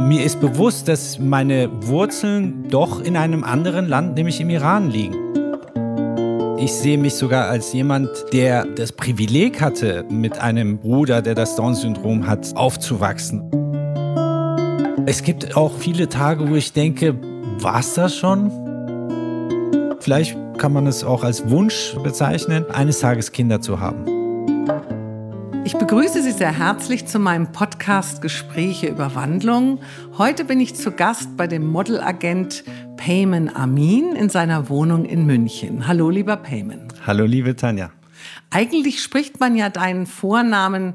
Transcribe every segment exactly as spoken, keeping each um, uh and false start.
Mir ist bewusst, dass meine Wurzeln doch in einem anderen Land, nämlich im Iran, liegen. Ich sehe mich sogar als jemand, der das Privileg hatte, mit einem Bruder, der das Down-Syndrom hat, aufzuwachsen. Es gibt auch viele Tage, wo ich denke, war's das schon? Vielleicht kann man es auch als Wunsch bezeichnen, eines Tages Kinder zu haben. Ich begrüße Sie sehr herzlich zu meinem Podcast Gespräche über Wandlung. Heute bin ich zu Gast bei dem Modelagent Peyman Amin in seiner Wohnung in München. Hallo, lieber Peyman. Hallo, liebe Tanja. Eigentlich spricht man ja deinen Vornamen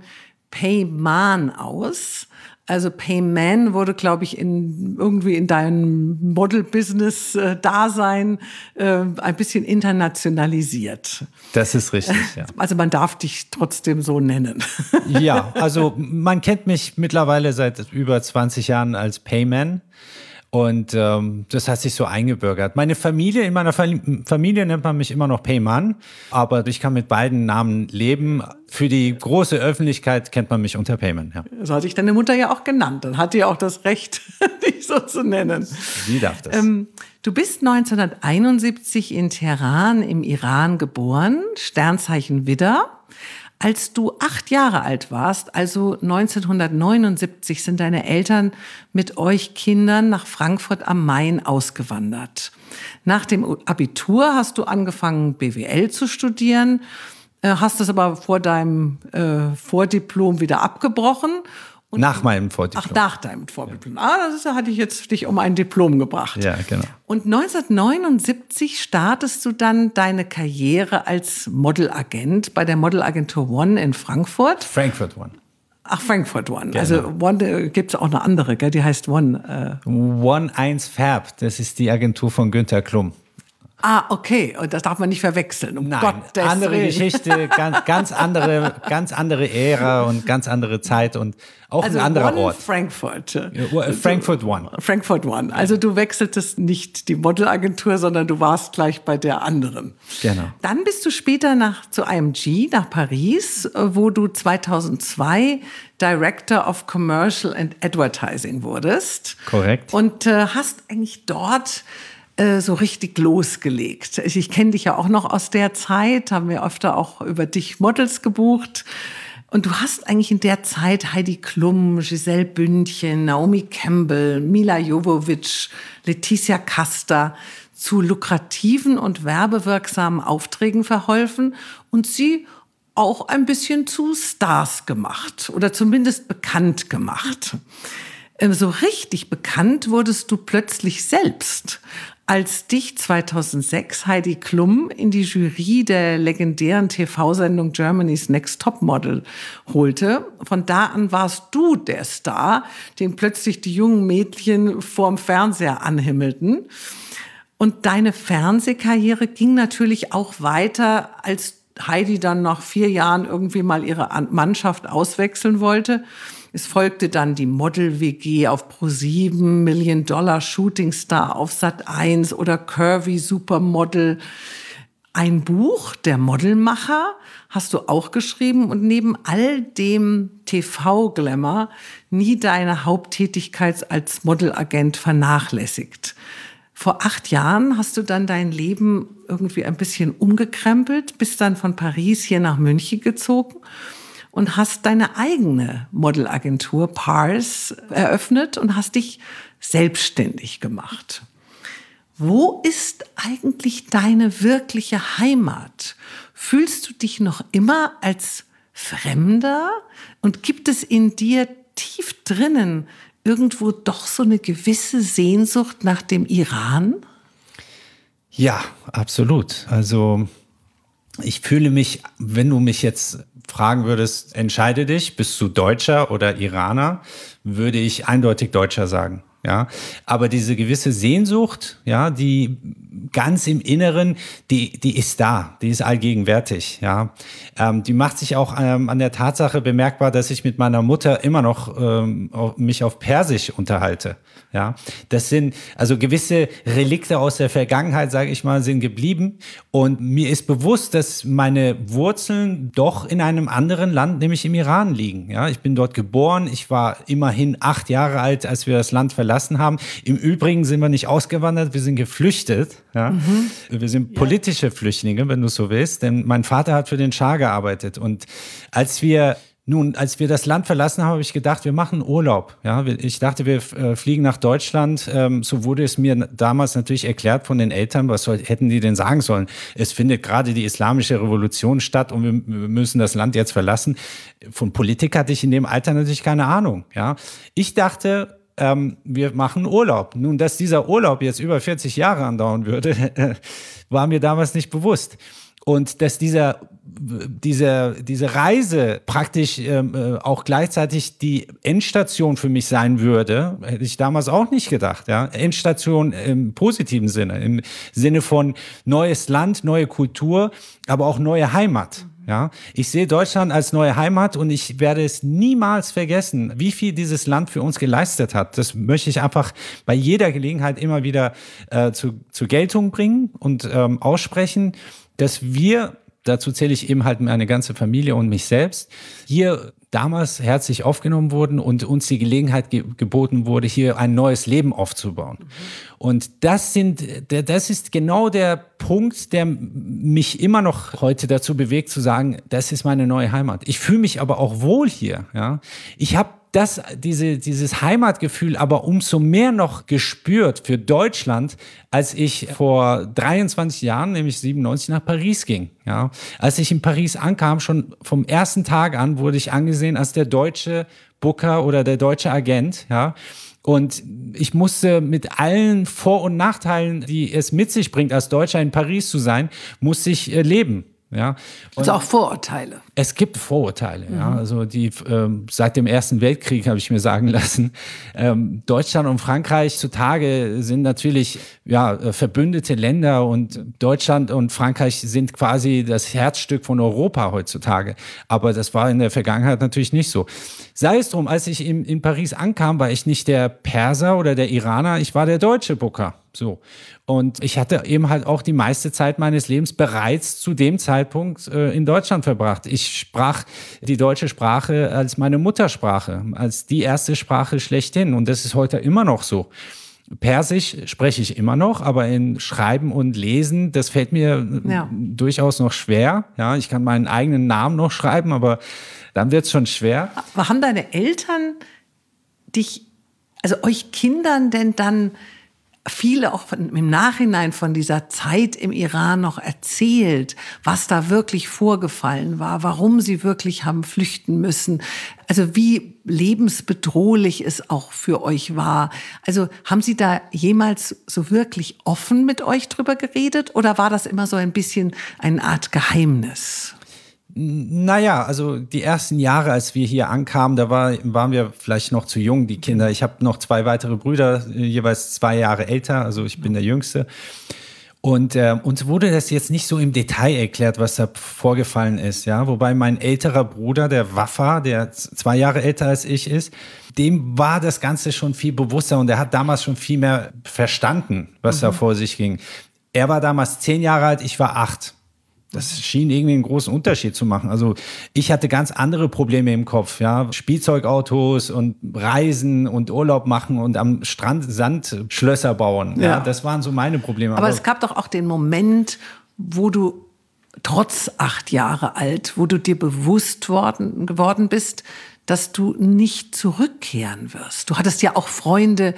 Peyman aus. Also Peyman wurde, glaube ich, in, irgendwie in deinem Model-Business-Dasein äh, ein bisschen internationalisiert. Das ist richtig, ja. Also man darf dich trotzdem so nennen. Ja, also man kennt mich mittlerweile seit über zwanzig Jahren als Peyman. Und ähm, das hat sich so eingebürgert. Meine Familie, in meiner Familie nennt man mich immer noch Peyman, aber ich kann mit beiden Namen leben. Für die große Öffentlichkeit kennt man mich unter Peyman. Ja. So hat dich deine Mutter ja auch genannt. Dann hat die auch das Recht, dich so zu nennen. Sie darf das. Ähm, du bist neunzehnhunderteinundsiebzig in Teheran im Iran geboren, Sternzeichen Widder. Als du acht Jahre alt warst, also neunzehnhundertneunundsiebzig, sind deine Eltern mit euch Kindern nach Frankfurt am Main ausgewandert. Nach dem Abitur hast du angefangen, B W L zu studieren, hast das aber vor deinem äh, Vordiplom wieder abgebrochen. Und nach meinem Vordiplom. Ach, nach deinem Vordiplom. Ah, das ist, hatte ich jetzt dich um ein Diplom gebracht. Ja, genau. Und neunzehnhundertneunundsiebzig startest du dann deine Karriere als Modelagent bei der Modelagentur One in Frankfurt. Frankfurt One. Ach, Frankfurt One. Genau. Also One äh, gibt es auch eine andere, gell? Die heißt One. Äh. One eins Färb, das ist die Agentur von Günter Klum. Ah, okay. Und das darf man nicht verwechseln. Um Nein, Gottes andere Willen. Geschichte, ganz, ganz andere, ganz andere Ära und ganz andere Zeit und auch also ein anderer One Ort. Frankfurt. Ja, Frankfurt One. Frankfurt One. Also du wechseltest nicht die Modelagentur, sondern du warst gleich bei der anderen. Genau. Dann bist du später nach, zu I M G nach Paris, wo du zweitausendzwei Director of Commercial and Advertising wurdest. Korrekt. Und äh, hast eigentlich dort so richtig losgelegt. Ich, ich kenne dich ja auch noch aus der Zeit, haben wir öfter auch über dich Models gebucht. Und du hast eigentlich in der Zeit Heidi Klum, Giselle Bündchen, Naomi Campbell, Mila Jovovich, Letizia Casta zu lukrativen und werbewirksamen Aufträgen verholfen und sie auch ein bisschen zu Stars gemacht oder zumindest bekannt gemacht. So richtig bekannt wurdest du plötzlich selbst, als dich zweitausendsechs Heidi Klum in die Jury der legendären T V-Sendung Germany's Next Topmodel holte. Von da an warst du der Star, den plötzlich die jungen Mädchen vorm Fernseher anhimmelten. Und deine Fernsehkarriere ging natürlich auch weiter, als Heidi dann nach vier Jahren irgendwie mal ihre Mannschaft auswechseln wollte. Es folgte dann die Model-W G auf ProSieben, Million-Dollar-Shooting-Star auf Sat eins oder Curvy Supermodel. Ein Buch, Der Modelmacher, hast du auch geschrieben und neben all dem T V-Glamour nie deine Haupttätigkeit als Modelagent vernachlässigt. Vor acht Jahren hast du dann dein Leben irgendwie ein bisschen umgekrempelt, bist dann von Paris hier nach München gezogen und hast deine eigene Modelagentur Pars eröffnet und hast dich selbstständig gemacht. Wo ist eigentlich deine wirkliche Heimat? Fühlst du dich noch immer als Fremder? Und gibt es in dir tief drinnen irgendwo doch so eine gewisse Sehnsucht nach dem Iran? Ja, absolut. Also ich fühle mich, wenn du mich jetzt fragen würdest, entscheide dich, bist du Deutscher oder Iraner, würde ich eindeutig Deutscher sagen. Ja, aber diese gewisse Sehnsucht, ja, die ganz im Inneren, die, die ist da, die ist allgegenwärtig. Ja. Ähm, die macht sich auch ähm, an der Tatsache bemerkbar, dass ich mit meiner Mutter immer noch ähm, auf, mich auf Persisch unterhalte. Ja. Das sind also gewisse Relikte aus der Vergangenheit, sage ich mal, sind geblieben. Und mir ist bewusst, dass meine Wurzeln doch in einem anderen Land, nämlich im Iran, liegen. Ja. Ich bin dort geboren. Ich war immerhin acht Jahre alt, als wir das Land verlassen haben. Im Übrigen sind wir nicht ausgewandert, wir sind geflüchtet. Ja. Mhm. Wir sind politische Flüchtlinge, wenn du so willst, denn mein Vater hat für den Schah gearbeitet. Und als wir Nun, als wir das Land verlassen haben, habe ich gedacht, wir machen Urlaub. Ja, ich dachte, wir äh, fliegen nach Deutschland. Ähm, so wurde es mir damals natürlich erklärt von den Eltern. Was soll, hätten die denn sagen sollen? Es findet gerade die islamische Revolution statt und wir, wir müssen das Land jetzt verlassen. Von Politik hatte ich in dem Alter natürlich keine Ahnung. Ja, ich dachte, ähm, wir machen Urlaub. Nun, dass dieser Urlaub jetzt über vierzig Jahre andauern würde, war mir damals nicht bewusst. Und dass dieser, diese, diese Reise praktisch ähm, auch gleichzeitig die Endstation für mich sein würde, hätte ich damals auch nicht gedacht. Ja? Endstation im positiven Sinne, im Sinne von neues Land, neue Kultur, aber auch neue Heimat. Ja, ich sehe Deutschland als neue Heimat und ich werde es niemals vergessen, wie viel dieses Land für uns geleistet hat. Das möchte ich einfach bei jeder Gelegenheit immer wieder äh, zu, zur Geltung bringen und ähm, aussprechen, dass wir, dazu zähle ich eben halt meine ganze Familie und mich selbst, hier damals herzlich aufgenommen wurden und uns die Gelegenheit ge- geboten wurde, hier ein neues Leben aufzubauen. Mhm. Und das sind, das ist genau der Punkt, der mich immer noch heute dazu bewegt, zu sagen, das ist meine neue Heimat. Ich fühle mich aber auch wohl hier. Ja, ich habe das, diese, dieses Heimatgefühl aber umso mehr noch gespürt für Deutschland, als ich vor dreiundzwanzig Jahren, nämlich siebenundneunzig, nach Paris ging. Ja, als ich in Paris ankam, schon vom ersten Tag an wurde ich angesehen als der deutsche Booker oder der deutsche Agent. Ja, und ich musste mit allen Vor- und Nachteilen, die es mit sich bringt, als Deutscher in Paris zu sein, musste ich äh, leben. Ja. Also auch Vorurteile. Es gibt Vorurteile, mhm. ja. Also die ähm, seit dem Ersten Weltkrieg habe ich mir sagen lassen. Ähm, Deutschland und Frankreich zutage sind natürlich ja verbündete Länder und Deutschland und Frankreich sind quasi das Herzstück von Europa heutzutage. Aber das war in der Vergangenheit natürlich nicht so. Sei es drum, als ich in, in Paris ankam, war ich nicht der Perser oder der Iraner, ich war der deutsche Booker. So. Und ich hatte eben halt auch die meiste Zeit meines Lebens bereits zu dem Zeitpunkt äh, in Deutschland verbracht. Ich sprach die deutsche Sprache als meine Muttersprache, als die erste Sprache schlechthin. Und das ist heute immer noch so. Persisch spreche ich immer noch, aber in Schreiben und Lesen, das fällt mir ja. durchaus noch schwer. Ja, ich kann meinen eigenen Namen noch schreiben, aber dann wird es schon schwer. Aber haben deine Eltern dich, also euch Kindern denn dann viele auch von, im Nachhinein von dieser Zeit im Iran noch erzählt, was da wirklich vorgefallen war, warum sie wirklich haben flüchten müssen, also wie lebensbedrohlich es auch für euch war. Also haben sie da jemals so wirklich offen mit euch drüber geredet oder war das immer so ein bisschen eine Art Geheimnis? Naja, also die ersten Jahre, als wir hier ankamen, da war, waren wir vielleicht noch zu jung, die Kinder. Ich habe noch zwei weitere Brüder, jeweils zwei Jahre älter, also ich bin der Jüngste. Und äh, uns wurde das jetzt nicht so im Detail erklärt, was da vorgefallen ist, ja. Wobei mein älterer Bruder, der Wafa, der zwei Jahre älter als ich ist, dem war das Ganze schon viel bewusster und er hat damals schon viel mehr verstanden, was mhm. da vor sich ging. Er war damals zehn Jahre alt, ich war acht. Das schien irgendwie einen großen Unterschied zu machen. Also ich hatte ganz andere Probleme im Kopf, ja, Spielzeugautos und Reisen und Urlaub machen und am Strand Sandschlösser bauen. Ja, ja, das waren so meine Probleme. Aber, Aber es gab doch auch den Moment, wo du trotz acht Jahre alt, wo du dir bewusst worden, geworden bist, dass du nicht zurückkehren wirst. Du hattest ja auch Freunde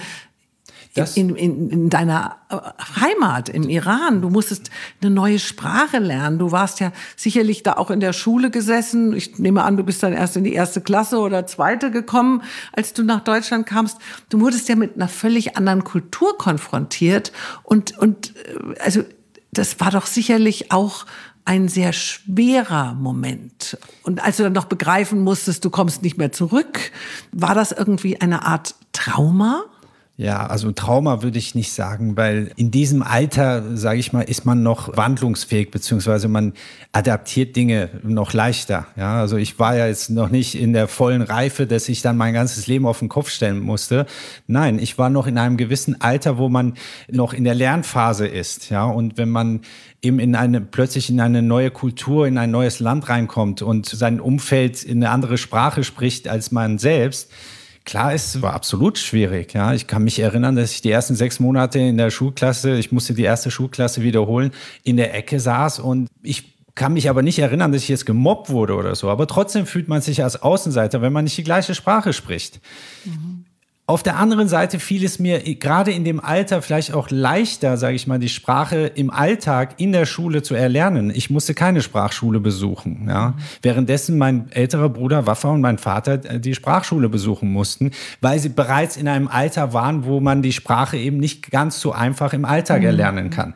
In, in, in deiner Heimat, im Iran. Du musstest eine neue Sprache lernen. Du warst ja sicherlich da auch in der Schule gesessen. Ich nehme an, du bist dann erst in die erste Klasse oder zweite gekommen, als du nach Deutschland kamst. Du wurdest ja mit einer völlig anderen Kultur konfrontiert. Und, und also das war doch sicherlich auch ein sehr schwerer Moment. Und als du dann noch begreifen musstest, du kommst nicht mehr zurück, war das irgendwie eine Art Trauma? Ja, also Trauma würde ich nicht sagen, weil in diesem Alter, sage ich mal, ist man noch wandlungsfähig, beziehungsweise man adaptiert Dinge noch leichter. Ja, also ich war ja jetzt noch nicht in der vollen Reife, dass ich dann mein ganzes Leben auf den Kopf stellen musste. Nein, ich war noch in einem gewissen Alter, wo man noch in der Lernphase ist. Ja, und wenn man eben in eine, plötzlich in eine neue Kultur, in ein neues Land reinkommt und sein Umfeld in eine andere Sprache spricht als man selbst, klar, es war absolut schwierig. Ja, ich kann mich erinnern, dass ich die ersten sechs Monate in der Schulklasse, ich musste die erste Schulklasse wiederholen, in der Ecke saß und ich kann mich aber nicht erinnern, dass ich jetzt gemobbt wurde oder so. Aber trotzdem fühlt man sich als Außenseiter, wenn man nicht die gleiche Sprache spricht. Mhm. Auf der anderen Seite fiel es mir gerade in dem Alter vielleicht auch leichter, sage ich mal, die Sprache im Alltag in der Schule zu erlernen. Ich musste keine Sprachschule besuchen. Ja. Mhm. Währenddessen mein älterer Bruder Waffa und mein Vater die Sprachschule besuchen mussten, weil sie bereits in einem Alter waren, wo man die Sprache eben nicht ganz so einfach im Alltag mhm. erlernen kann.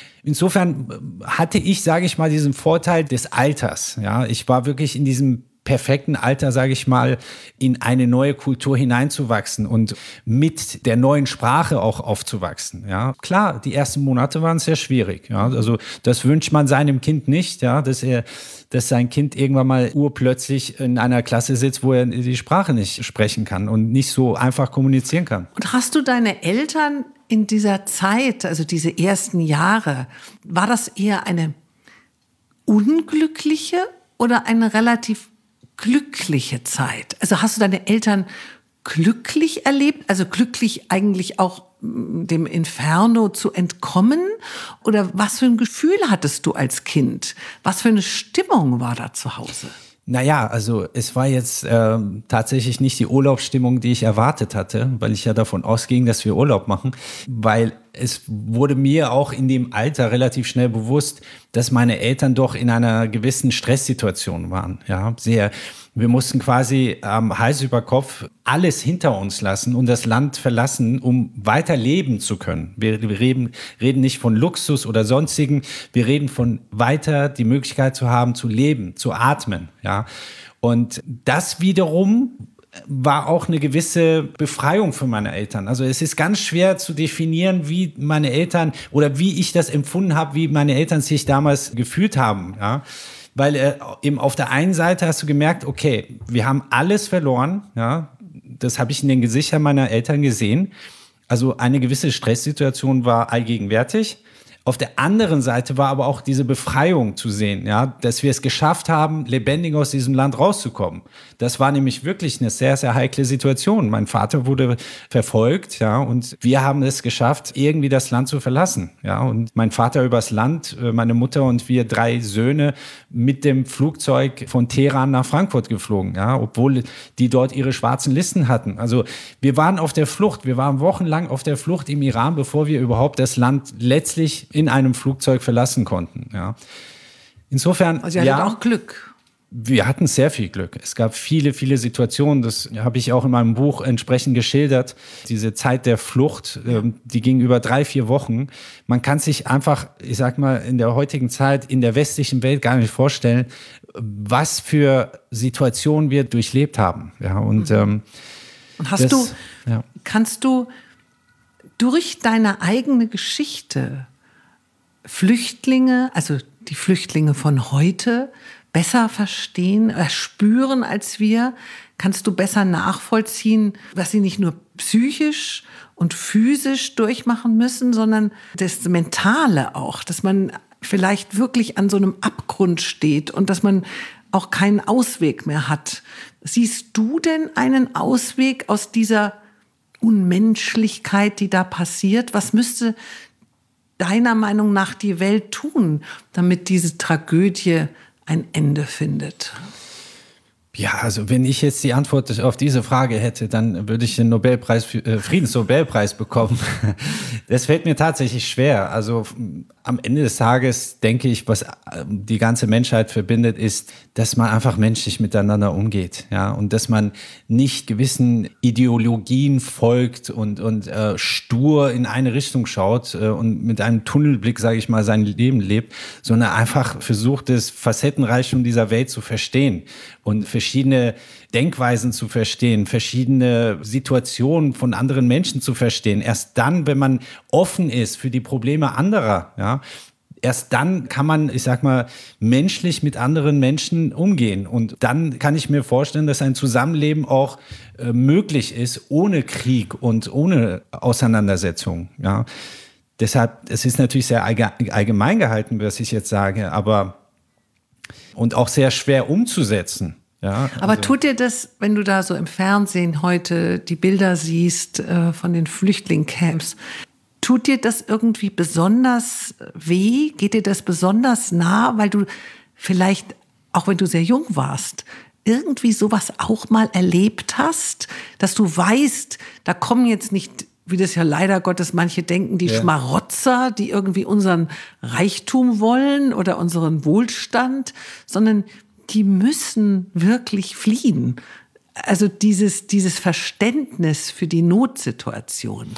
Insofern hatte ich, sage ich mal, diesen Vorteil des Alters. Ja. Ich war wirklich in diesem perfekten Alter, sage ich mal, in eine neue Kultur hineinzuwachsen und mit der neuen Sprache auch aufzuwachsen. Ja, klar, die ersten Monate waren sehr schwierig. Ja, also das wünscht man seinem Kind nicht, ja, dass er, dass sein Kind irgendwann mal urplötzlich in einer Klasse sitzt, wo er die Sprache nicht sprechen kann und nicht so einfach kommunizieren kann. Und hast du deine Eltern in dieser Zeit, also diese ersten Jahre, war das eher eine unglückliche oder eine relativ glückliche Zeit? Also hast du deine Eltern glücklich erlebt? Also glücklich eigentlich auch dem Inferno zu entkommen? Oder was für ein Gefühl hattest du als Kind? Was für eine Stimmung war da zu Hause? Naja, also es war jetzt äh, tatsächlich nicht die Urlaubsstimmung, die ich erwartet hatte, weil ich ja davon ausging, dass wir Urlaub machen, weil es wurde mir auch in dem Alter relativ schnell bewusst, dass meine Eltern doch in einer gewissen Stresssituation waren. Ja, sehr. Wir mussten quasi ähm, Hals über Kopf alles hinter uns lassen und das Land verlassen, um weiter leben zu können. Wir, wir reden, reden nicht von Luxus oder sonstigen. Wir reden von weiter die Möglichkeit zu haben, zu leben, zu atmen. Ja, und das wiederum war auch eine gewisse Befreiung für meine Eltern. Also es ist ganz schwer zu definieren, wie meine Eltern oder wie ich das empfunden habe, wie meine Eltern sich damals gefühlt haben. Ja, weil äh, eben auf der einen Seite hast du gemerkt, okay, wir haben alles verloren. Ja, das habe ich in den Gesichtern meiner Eltern gesehen. Also eine gewisse Stresssituation war allgegenwärtig. Auf der anderen Seite war aber auch diese Befreiung zu sehen, ja, dass wir es geschafft haben, lebendig aus diesem Land rauszukommen. Das war nämlich wirklich eine sehr, sehr heikle Situation. Mein Vater wurde verfolgt, ja, und wir haben es geschafft, irgendwie das Land zu verlassen, ja, und mein Vater übers Land, meine Mutter und wir drei Söhne mit dem Flugzeug von Teheran nach Frankfurt geflogen, ja, obwohl die dort ihre schwarzen Listen hatten. Also wir waren auf der Flucht, wir waren wochenlang auf der Flucht im Iran, bevor wir überhaupt das Land letztlich in einem Flugzeug verlassen konnten. Ja. Insofern, also ihr ja, hattet auch Glück. Wir hatten sehr viel Glück. Es gab viele, viele Situationen, das habe ich auch in meinem Buch entsprechend geschildert. Diese Zeit der Flucht, die ging über drei, vier Wochen. Man kann sich einfach, ich sag mal, in der heutigen Zeit in der westlichen Welt gar nicht vorstellen, was für Situationen wir durchlebt haben. Ja, und, mhm. ähm, und hast das, du, ja. kannst du durch deine eigene Geschichte Flüchtlinge, also die Flüchtlinge von heute, besser verstehen, erspüren als wir? Kannst du besser nachvollziehen, was sie nicht nur psychisch und physisch durchmachen müssen, sondern das Mentale auch, dass man vielleicht wirklich an so einem Abgrund steht und dass man auch keinen Ausweg mehr hat. Siehst du denn einen Ausweg aus dieser Unmenschlichkeit, die da passiert? Was müsste deiner Meinung nach die Welt tun, damit diese Tragödie ein Ende findet? Ja, also wenn ich jetzt die Antwort auf diese Frage hätte, dann würde ich den Nobelpreis, äh, Friedensnobelpreis bekommen. Das fällt mir tatsächlich schwer. Also am Ende des Tages denke ich, was die ganze Menschheit verbindet, ist, dass man einfach menschlich miteinander umgeht, ja, und dass man nicht gewissen Ideologien folgt und und äh, stur in eine Richtung schaut äh, und mit einem Tunnelblick, sage ich mal, sein Leben lebt, sondern einfach versucht, das Facettenreichtum dieser Welt zu verstehen und verschiedene Denkweisen zu verstehen, verschiedene Situationen von anderen Menschen zu verstehen. Erst dann, wenn man offen ist für die Probleme anderer, ja, erst dann kann man, ich sag mal, menschlich mit anderen Menschen umgehen. Und dann kann ich mir vorstellen, dass ein Zusammenleben auch äh, möglich ist, ohne Krieg und ohne Auseinandersetzung. Ja. Deshalb, es ist natürlich sehr allgemein gehalten, was ich jetzt sage, aber und auch sehr schwer umzusetzen. Ja, aber also. Tut dir das, wenn du da so im Fernsehen heute die Bilder siehst äh, von den Flüchtlingscamps, tut dir das irgendwie besonders weh? Geht dir das besonders nah, weil du vielleicht, auch wenn du sehr jung warst, irgendwie sowas auch mal erlebt hast, dass du weißt, da kommen jetzt nicht, wie das ja leider Gottes manche denken, die ja. Schmarotzer, die irgendwie unseren Reichtum wollen oder unseren Wohlstand, sondern die müssen wirklich fliehen. Also dieses, dieses Verständnis für die Notsituation.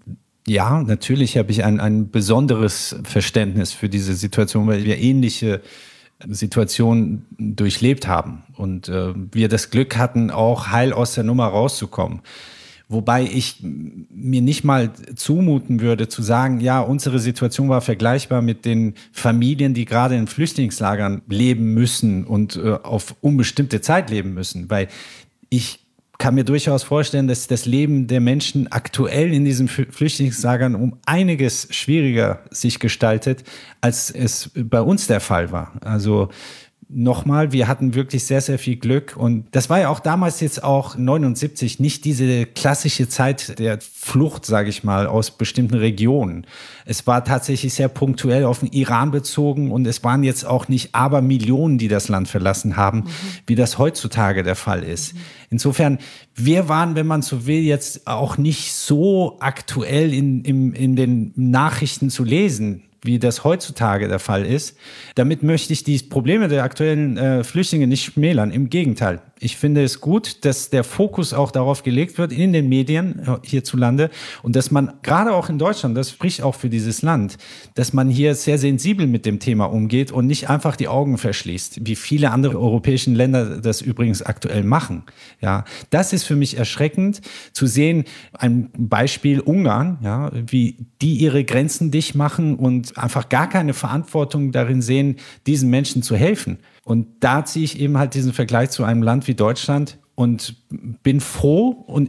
Ja, natürlich habe ich ein, ein besonderes Verständnis für diese Situation, weil wir ähnliche Situationen durchlebt haben und äh, wir das Glück hatten, auch heil aus der Nummer rauszukommen. Wobei ich mir nicht mal zumuten würde, zu sagen, ja, unsere Situation war vergleichbar mit den Familien, die gerade in Flüchtlingslagern leben müssen und äh, auf unbestimmte Zeit leben müssen. Weil ich kann mir durchaus vorstellen, dass das Leben der Menschen aktuell in diesen Flüchtlingslagern um einiges schwieriger sich gestaltet, als es bei uns der Fall war. Also nochmal, wir hatten wirklich sehr, sehr viel Glück und das war ja auch damals jetzt auch neunundsiebzig nicht diese klassische Zeit der Flucht, sage ich mal, aus bestimmten Regionen. Es war tatsächlich sehr punktuell auf den Iran bezogen und es waren jetzt auch nicht Abermillionen, die das Land verlassen haben, mhm. wie das heutzutage der Fall ist. Mhm. Insofern, wir waren, wenn man so will, jetzt auch nicht so aktuell in, in, in den Nachrichten zu lesen, wie das heutzutage der Fall ist. Damit möchte ich die Probleme der aktuellen äh, Flüchtlinge nicht schmälern. Im Gegenteil. Ich finde es gut, dass der Fokus auch darauf gelegt wird in den Medien hierzulande und dass man gerade auch in Deutschland, das spricht auch für dieses Land, dass man hier sehr sensibel mit dem Thema umgeht und nicht einfach die Augen verschließt, wie viele andere europäische Länder das übrigens aktuell machen. Ja, das ist für mich erschreckend zu sehen. Ein Beispiel Ungarn, ja, wie die ihre Grenzen dicht machen und einfach gar keine Verantwortung darin sehen, diesen Menschen zu helfen. Und da ziehe ich eben halt diesen Vergleich zu einem Land wie Deutschland und bin froh und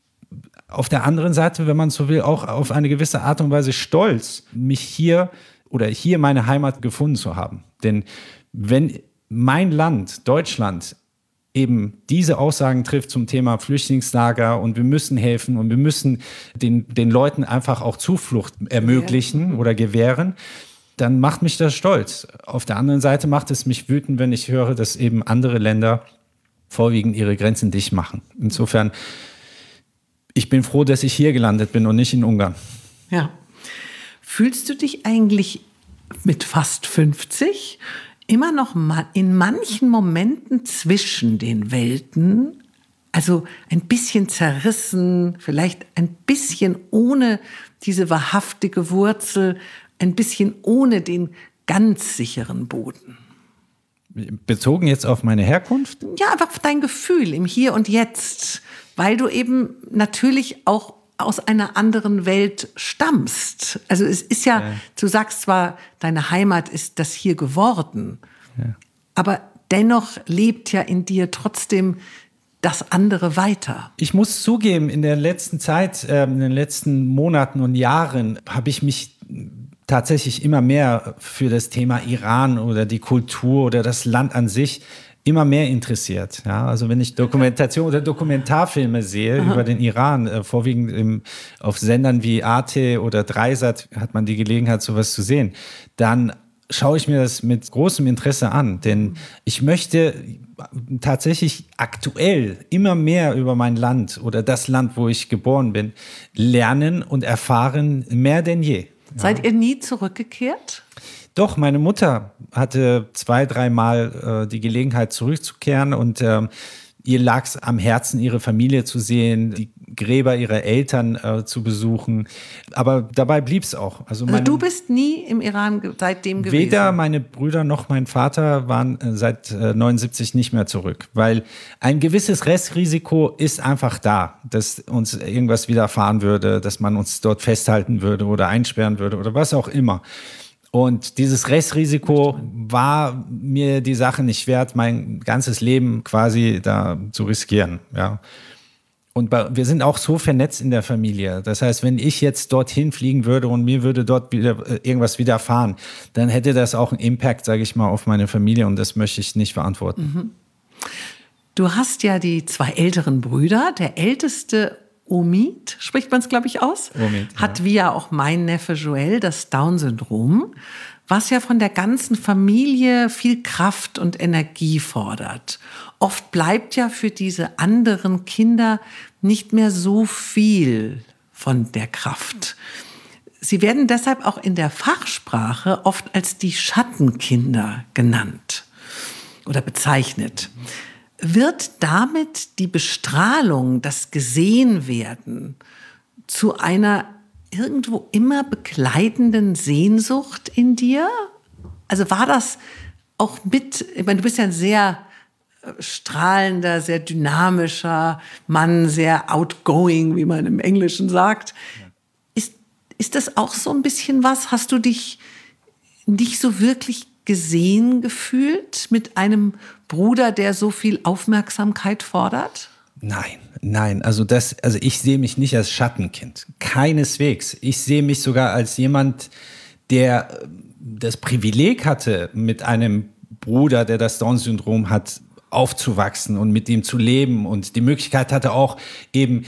auf der anderen Seite, wenn man so will, auch auf eine gewisse Art und Weise stolz, mich hier oder hier meine Heimat gefunden zu haben. Denn wenn mein Land, Deutschland, eben diese Aussagen trifft zum Thema Flüchtlingslager und wir müssen helfen und wir müssen den, den Leuten einfach auch Zuflucht ermöglichen ja. oder gewähren, dann macht mich das stolz. Auf der anderen Seite macht es mich wütend, wenn ich höre, dass eben andere Länder vorwiegend ihre Grenzen dicht machen. Insofern, ich bin froh, dass ich hier gelandet bin und nicht in Ungarn. Ja. Fühlst du dich eigentlich mit fast fünfzig immer noch in manchen Momenten zwischen den Welten, also ein bisschen zerrissen, vielleicht ein bisschen ohne diese wahrhaftige Wurzel, ein bisschen ohne den ganz sicheren Boden? Bezogen jetzt auf meine Herkunft? Ja, einfach dein Gefühl im Hier und Jetzt, weil du eben natürlich auch aus einer anderen Welt stammst. Also es ist ja, ja. du sagst zwar, deine Heimat ist das hier geworden, ja. aber dennoch lebt ja in dir trotzdem das andere weiter. Ich muss zugeben, in der letzten Zeit, äh, in den letzten Monaten und Jahren habe ich mich tatsächlich immer mehr für das Thema Iran oder die Kultur oder das Land an sich immer mehr interessiert. Ja, also wenn ich Dokumentation oder Dokumentarfilme sehe Aha. über den Iran, äh, vorwiegend im, auf Sendern wie Arte oder Dreisat hat man die Gelegenheit, sowas zu sehen, dann schaue ich mir das mit großem Interesse an. Denn ich möchte tatsächlich aktuell immer mehr über mein Land oder das Land, wo ich geboren bin, lernen und erfahren, mehr denn je. Ja. Seid ihr nie zurückgekehrt? Doch, meine Mutter hatte zwei, dreimal äh, die Gelegenheit zurückzukehren und äh, ihr lag es am Herzen, ihre Familie zu sehen. Die Gräber ihrer Eltern äh, zu besuchen. Aber dabei blieb es auch. Also, also du bist nie im Iran ge- seitdem gewesen? Weder meine Brüder noch mein Vater waren äh, seit äh, neunundsiebzig nicht mehr zurück. Weil ein gewisses Restrisiko ist einfach da, dass uns irgendwas widerfahren würde, dass man uns dort festhalten würde oder einsperren würde oder was auch immer. Und dieses Restrisiko war mir die Sache nicht wert, mein ganzes Leben quasi da zu riskieren. Ja. Und bei, wir sind auch so vernetzt in der Familie. Das heißt, wenn ich jetzt dorthin fliegen würde und mir würde dort wieder äh, irgendwas widerfahren, dann hätte das auch einen Impact, sage ich mal, auf meine Familie und das möchte ich nicht verantworten. Mhm. Du hast ja die zwei älteren Brüder. Der älteste Omid, spricht man es, glaube ich, aus, Omid, ja. hat wie ja auch mein Neffe Joel das Down-Syndrom, was ja von der ganzen Familie viel Kraft und Energie fordert. Oft bleibt ja für diese anderen Kinder nicht mehr so viel von der Kraft. Sie werden deshalb auch in der Fachsprache oft als die Schattenkinder genannt oder bezeichnet. Wird damit die Bestrahlung, das Gesehenwerden zu einer irgendwo immer begleitenden Sehnsucht in dir? Also war das auch mit, ich meine, du bist ja ein sehr strahlender, sehr dynamischer Mann, sehr outgoing, wie man im Englischen sagt. Ja. Ist, ist das auch so ein bisschen was? Hast du dich nicht so wirklich gesehen gefühlt mit einem Bruder, der so viel Aufmerksamkeit fordert? Nein, nein. Also das, also ich sehe mich nicht als Schattenkind. Keineswegs. Ich sehe mich sogar als jemand, der das Privileg hatte, mit einem Bruder, der das Down-Syndrom hat, aufzuwachsen und mit ihm zu leben und die Möglichkeit hatte auch eben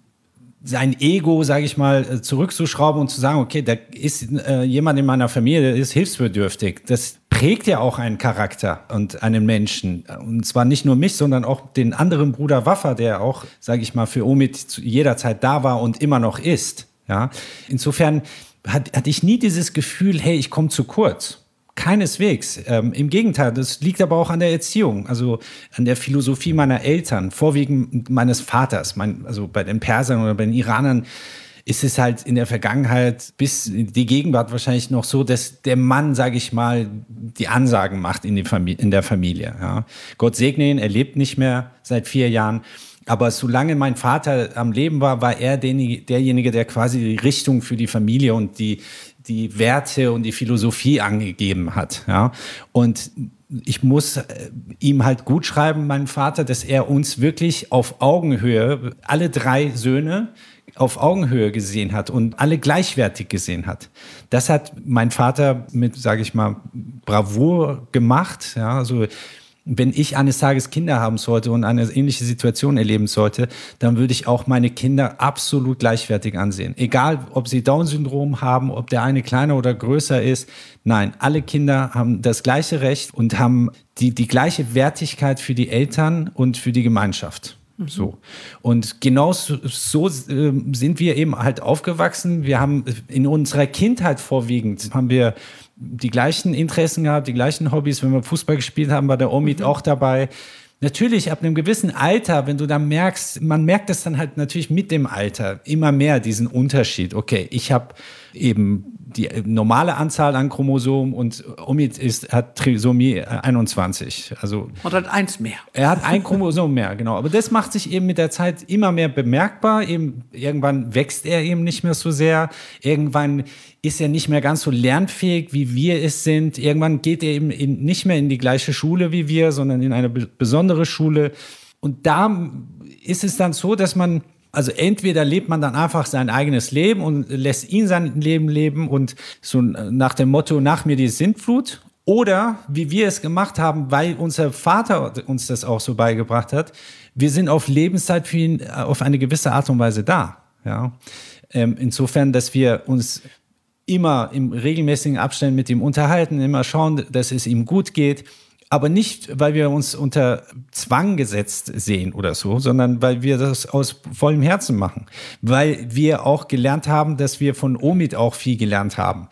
sein Ego, sage ich mal, zurückzuschrauben und zu sagen, okay, da ist äh, jemand in meiner Familie, der ist hilfsbedürftig. Das prägt ja auch einen Charakter und einen Menschen. Und zwar nicht nur mich, sondern auch den anderen Bruder Wafa, der auch, sage ich mal, für Omid zu jeder Zeit da war und immer noch ist. Ja? Insofern hat, hatte ich nie dieses Gefühl, hey, ich komme zu kurz. Keineswegs. Ähm, Im Gegenteil, das liegt aber auch an der Erziehung, also an der Philosophie meiner Eltern, vorwiegend meines Vaters. Mein, also bei den Persern oder bei den Iranern ist es halt in der Vergangenheit bis in die Gegenwart wahrscheinlich noch so, dass der Mann, sage ich mal, die Ansagen macht in, die Familie, in der Familie. Ja. Gott segne ihn, er lebt nicht mehr seit vier Jahren. Aber solange mein Vater am Leben war, war er derjenige, der quasi die Richtung für die Familie und die die Werte und die Philosophie angegeben hat. Ja. Und ich muss ihm halt gut schreiben, meinem Vater, dass er uns wirklich auf Augenhöhe, alle drei Söhne auf Augenhöhe gesehen hat und alle gleichwertig gesehen hat. Das hat mein Vater mit, sage ich mal, Bravour gemacht. Ja. Also wenn ich eines Tages Kinder haben sollte und eine ähnliche Situation erleben sollte, dann würde ich auch meine Kinder absolut gleichwertig ansehen. Egal, ob sie Down-Syndrom haben, ob der eine kleiner oder größer ist. Nein, alle Kinder haben das gleiche Recht und haben die, die gleiche Wertigkeit für die Eltern und für die Gemeinschaft. Mhm. So. Und genau so, so äh, sind wir eben halt aufgewachsen. Wir haben in unserer Kindheit vorwiegend, haben wir die gleichen Interessen gehabt, die gleichen Hobbys. Wenn wir Fußball gespielt haben, war der Omid mhm. auch dabei. Natürlich, ab einem gewissen Alter, wenn du dann merkst, man merkt das dann halt natürlich mit dem Alter immer mehr, diesen Unterschied. Okay, ich habe eben die normale Anzahl an Chromosomen und Omid ist, hat Trisomie einundzwanzig. Also, und hat eins mehr. Er hat ein Chromosom mehr, genau. Aber das macht sich eben mit der Zeit immer mehr bemerkbar. Eben, irgendwann wächst er eben nicht mehr so sehr. Irgendwann ist er nicht mehr ganz so lernfähig, wie wir es sind. Irgendwann geht er eben in, nicht mehr in die gleiche Schule wie wir, sondern in eine be- besondere Schule. Und da ist es dann so, dass man Also entweder lebt man dann einfach sein eigenes Leben und lässt ihn sein Leben leben und so nach dem Motto, nach mir die Sintflut. Oder, wie wir es gemacht haben, weil unser Vater uns das auch so beigebracht hat, wir sind auf Lebenszeit für ihn auf eine gewisse Art und Weise da. Ja? Ähm, insofern, dass wir uns immer im regelmäßigen Abständen mit ihm unterhalten, immer schauen, dass es ihm gut geht. Aber nicht, weil wir uns unter Zwang gesetzt sehen oder so, sondern weil wir das aus vollem Herzen machen. Weil wir auch gelernt haben, dass wir von Omid auch viel gelernt haben.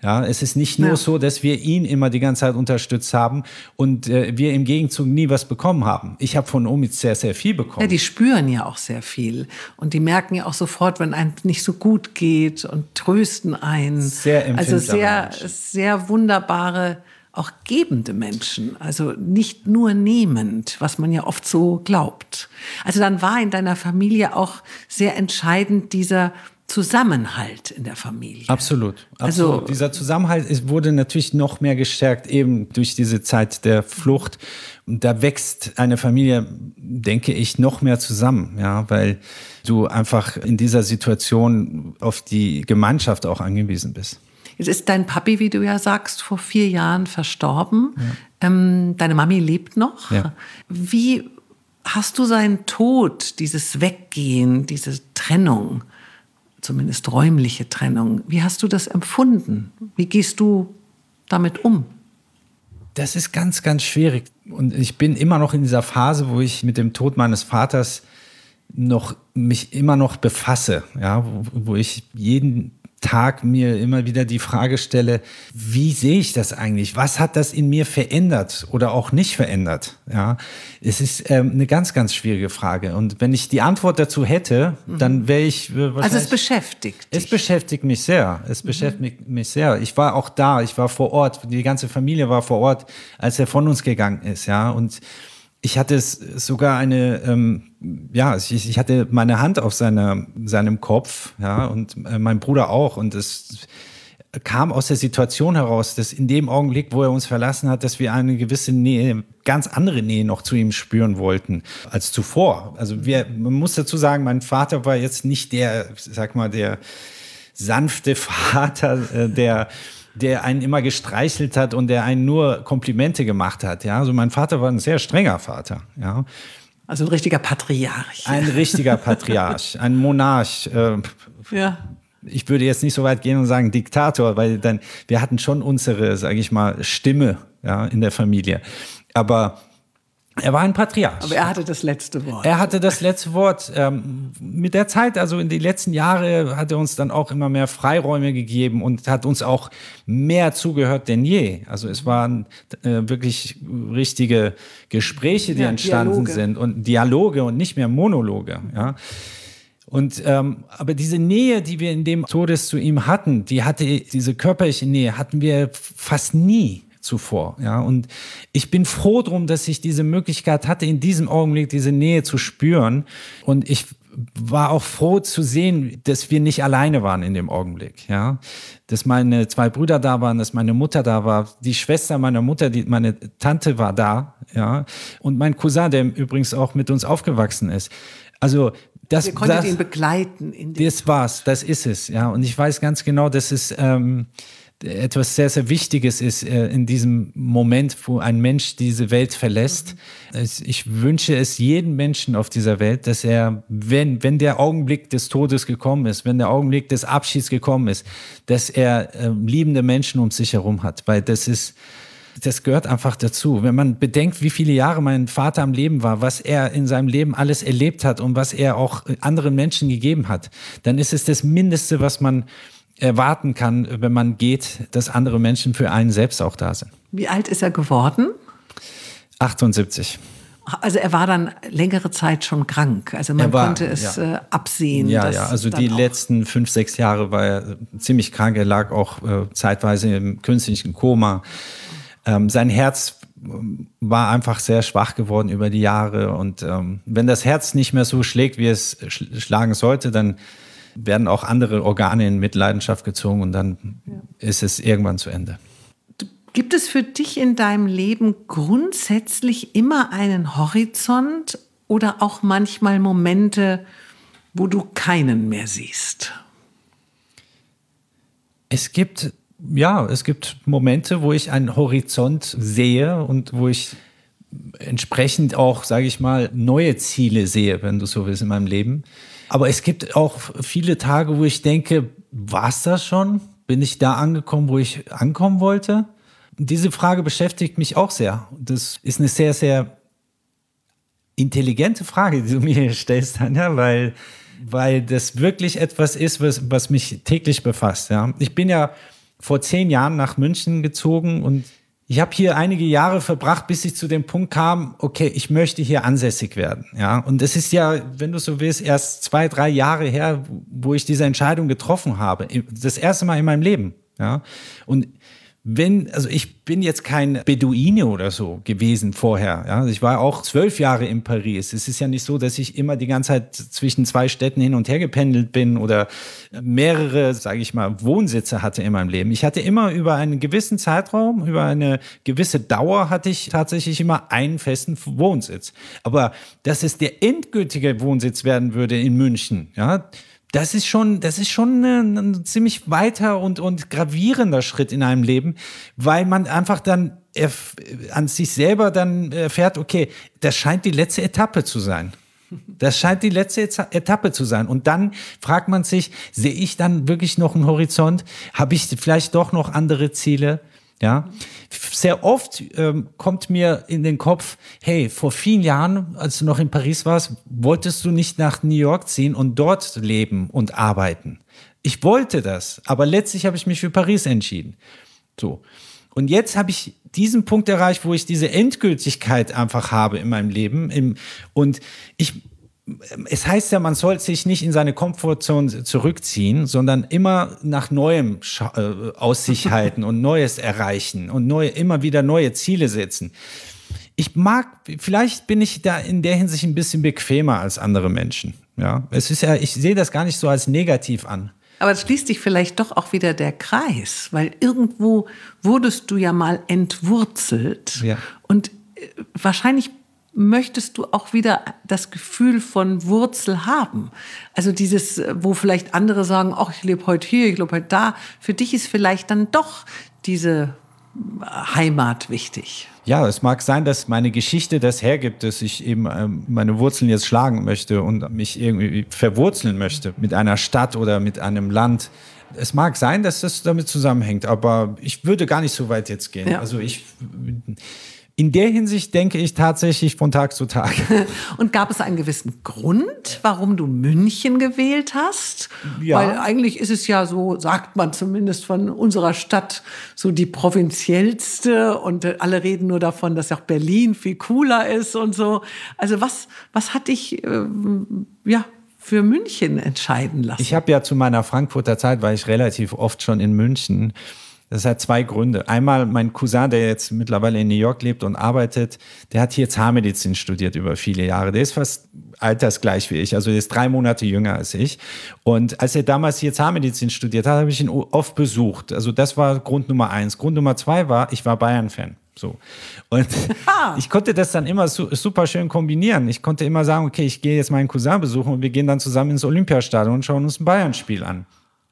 Ja, es ist nicht nur ja. so, dass wir ihn immer die ganze Zeit unterstützt haben und äh, wir im Gegenzug nie was bekommen haben. Ich habe von Omid sehr, sehr viel bekommen. Ja, die spüren ja auch sehr viel und die merken ja auch sofort, wenn einem nicht so gut geht und trösten einen. Sehr empfindsame Also sehr, Menschen. sehr wunderbare, auch gebende Menschen. Also nicht nur nehmend, was man ja oft so glaubt. Also dann war in deiner Familie auch sehr entscheidend dieser Zusammenhalt in der Familie. Absolut. absolut. Also dieser Zusammenhalt ist, wurde natürlich noch mehr gestärkt, eben durch diese Zeit der Flucht. Und da wächst eine Familie, denke ich, noch mehr zusammen, ja, weil du einfach in dieser Situation auf die Gemeinschaft auch angewiesen bist. Jetzt ist dein Papi, wie du ja sagst, vor vier Jahren verstorben. Ja. Ähm, deine Mami lebt noch. Ja. Wie hast du seinen Tod, dieses Weggehen, diese Trennung, zumindest räumliche Trennung, wie hast du das empfunden? Wie gehst du damit um? Das ist ganz, ganz schwierig. Und ich bin immer noch in dieser Phase, wo ich mit dem Tod meines Vaters noch, mich immer noch befasse, ja, wo, wo ich jeden Tag mir immer wieder die Frage stelle, wie sehe ich das eigentlich? Was hat das in mir verändert oder auch nicht verändert? Ja, es ist ähm, eine ganz, ganz schwierige Frage. Und wenn ich die Antwort dazu hätte, mhm. dann wäre ich äh, wahrscheinlich... Also es beschäftigt dich. Es beschäftigt mich sehr. Es mhm. beschäftigt mich sehr. Ich war auch da. Ich war vor Ort. Die ganze Familie war vor Ort, als er von uns gegangen ist. Ja, und ich hatte es sogar eine, ähm, ja, ich, ich hatte meine Hand auf seiner, seinem Kopf, ja, und äh, mein Bruder auch. Und es kam aus der Situation heraus, dass in dem Augenblick, wo er uns verlassen hat, dass wir eine gewisse Nähe, ganz andere Nähe noch zu ihm spüren wollten als zuvor. Also wir, man muss dazu sagen, mein Vater war jetzt nicht der, sag mal, der sanfte Vater, äh, der der einen immer gestreichelt hat und der einen nur Komplimente gemacht hat. Ja, also mein Vater war ein sehr strenger Vater. Ja, also ein richtiger Patriarch. Ein richtiger Patriarch, ein Monarch. Äh, ja. Ich würde jetzt nicht so weit gehen und sagen Diktator, weil dann wir hatten schon unsere, sage ich mal, Stimme, ja, in der Familie. Aber er war ein Patriarch. Aber er hatte das letzte Wort. Er hatte das letzte Wort. Ähm, mit der Zeit, also in den letzten Jahren, hat er uns dann auch immer mehr Freiräume gegeben und hat uns auch mehr zugehört denn je. Also es waren äh, wirklich richtige Gespräche, die ja, entstanden Dialoge. sind und Dialoge und nicht mehr Monologe. Ja. Und ähm, aber diese Nähe, die wir in dem Todes zu ihm hatten, die hatte diese körperliche Nähe hatten wir fast nie zuvor, ja, und ich bin froh drum, dass ich diese Möglichkeit hatte, in diesem Augenblick diese Nähe zu spüren, und ich war auch froh zu sehen, dass wir nicht alleine waren in dem Augenblick, ja, dass meine zwei Brüder da waren, dass meine Mutter da war, die Schwester meiner Mutter, die, meine Tante war da, ja, und mein Cousin, der übrigens auch mit uns aufgewachsen ist, also das, ihr konntet das, ihn begleiten. In das war's, das ist es, ja, und ich weiß ganz genau, dass es ähm, etwas sehr, sehr Wichtiges ist äh, in diesem Moment, wo ein Mensch diese Welt verlässt. Mhm. Ich wünsche es jedem Menschen auf dieser Welt, dass er, wenn, wenn der Augenblick des Todes gekommen ist, wenn der Augenblick des Abschieds gekommen ist, dass er äh, liebende Menschen um sich herum hat, weil das ist, das gehört einfach dazu. Wenn man bedenkt, wie viele Jahre mein Vater am Leben war, was er in seinem Leben alles erlebt hat und was er auch anderen Menschen gegeben hat, dann ist es das Mindeste, was man erwarten kann, wenn man geht, dass andere Menschen für einen selbst auch da sind. Wie alt ist er geworden? achtundsiebzig. Also er war dann längere Zeit schon krank. Also man war, konnte es ja. äh, absehen. Ja, ja. Also die letzten fünf, sechs Jahre war er ziemlich krank. Er lag auch äh, zeitweise im künstlichen Koma. Ähm, sein Herz war einfach sehr schwach geworden über die Jahre. Und ähm, wenn das Herz nicht mehr so schlägt, wie es sch- schlagen sollte, dann werden auch andere Organe in Mitleidenschaft gezogen und dann ja. ist es irgendwann zu Ende. Gibt es für dich in deinem Leben grundsätzlich immer einen Horizont oder auch manchmal Momente, wo du keinen mehr siehst? Es gibt, ja, es gibt Momente, wo ich einen Horizont sehe und wo ich entsprechend auch, sage ich mal, neue Ziele sehe, wenn du so willst, in meinem Leben. Aber es gibt auch viele Tage, wo ich denke, war's das schon? Bin ich da angekommen, wo ich ankommen wollte? Diese Frage beschäftigt mich auch sehr. Das ist eine sehr, sehr intelligente Frage, die du mir hier stellst, Tanja, weil, weil das wirklich etwas ist, was, was mich täglich befasst. Ja. Ich bin ja vor zehn Jahren nach München gezogen und ich habe hier einige Jahre verbracht, bis ich zu dem Punkt kam, okay, ich möchte hier ansässig werden. Ja, und es ist ja, wenn du so willst, erst zwei, drei Jahre her, wo ich diese Entscheidung getroffen habe. Das erste Mal in meinem Leben. Ja, und wenn, also ich bin jetzt kein Beduine oder so gewesen vorher. Ja, ich war auch zwölf Jahre in Paris. Es ist ja nicht so, dass ich immer die ganze Zeit zwischen zwei Städten hin und her gependelt bin oder mehrere, sage ich mal, Wohnsitze hatte in meinem Leben. Ich hatte immer über einen gewissen Zeitraum, über eine gewisse Dauer hatte ich tatsächlich immer einen festen Wohnsitz. Aber dass es der endgültige Wohnsitz werden würde in München, ja, Das ist schon, das ist schon ein, ein ziemlich weiter und, und gravierender Schritt in einem Leben, weil man einfach dann erf- an sich selber dann erfährt, okay, das scheint die letzte Etappe zu sein. Das scheint die letzte Etappe zu sein. Und dann fragt man sich, sehe ich dann wirklich noch einen Horizont? Habe ich vielleicht doch noch andere Ziele? Ja, sehr oft ähm, kommt mir in den Kopf, hey, vor vielen Jahren, als du noch in Paris warst, wolltest du nicht nach New York ziehen und dort leben und arbeiten. Ich wollte das, aber letztlich habe ich mich für Paris entschieden. So. Und jetzt habe ich diesen Punkt erreicht, wo ich diese Endgültigkeit einfach habe in meinem Leben. Im, und ich Es heißt ja, man soll sich nicht in seine Komfortzone zurückziehen, sondern immer nach Neuem scha- äh, aus sich halten und Neues erreichen und neue, immer wieder neue Ziele setzen. Ich mag, vielleicht bin ich da in der Hinsicht ein bisschen bequemer als andere Menschen. Ja, es ist ja, ich sehe das gar nicht so als negativ an. Aber es schließt sich vielleicht doch auch wieder der Kreis, weil irgendwo wurdest du ja mal entwurzelt. Ja. Und äh, wahrscheinlich möchtest du auch wieder das Gefühl von Wurzel haben. Also dieses, wo vielleicht andere sagen, ach, ich lebe heute hier, ich lebe heute da. Für dich ist vielleicht dann doch diese Heimat wichtig. Ja, es mag sein, dass meine Geschichte das hergibt, dass ich eben ähm, meine Wurzeln jetzt schlagen möchte und mich irgendwie verwurzeln möchte mit einer Stadt oder mit einem Land. Es mag sein, dass das damit zusammenhängt, aber ich würde gar nicht so weit jetzt gehen. Ja. Also ich... In der Hinsicht denke ich tatsächlich von Tag zu Tag. Und gab es einen gewissen Grund, warum du München gewählt hast? Ja. Weil eigentlich ist es ja so, sagt man zumindest von unserer Stadt, so die provinziellste und alle reden nur davon, dass auch Berlin viel cooler ist und so. Also was, was hat dich, äh, ja, für München entscheiden lassen? Ich habe ja zu meiner Frankfurter Zeit, war ich relativ oft schon in München. Das hat zwei Gründe. Einmal mein Cousin, der jetzt mittlerweile in New York lebt und arbeitet, der hat hier Zahnmedizin studiert über viele Jahre. Der ist fast altersgleich wie ich, also der ist drei Monate jünger als ich. Und als er damals hier Zahnmedizin studiert hat, habe ich ihn oft besucht. Also das war Grund Nummer eins. Grund Nummer zwei war, ich war Bayern-Fan. So. Und ich konnte das dann immer su- super schön kombinieren. Ich konnte immer sagen, okay, ich gehe jetzt meinen Cousin besuchen und wir gehen dann zusammen ins Olympiastadion und schauen uns ein Bayern-Spiel an.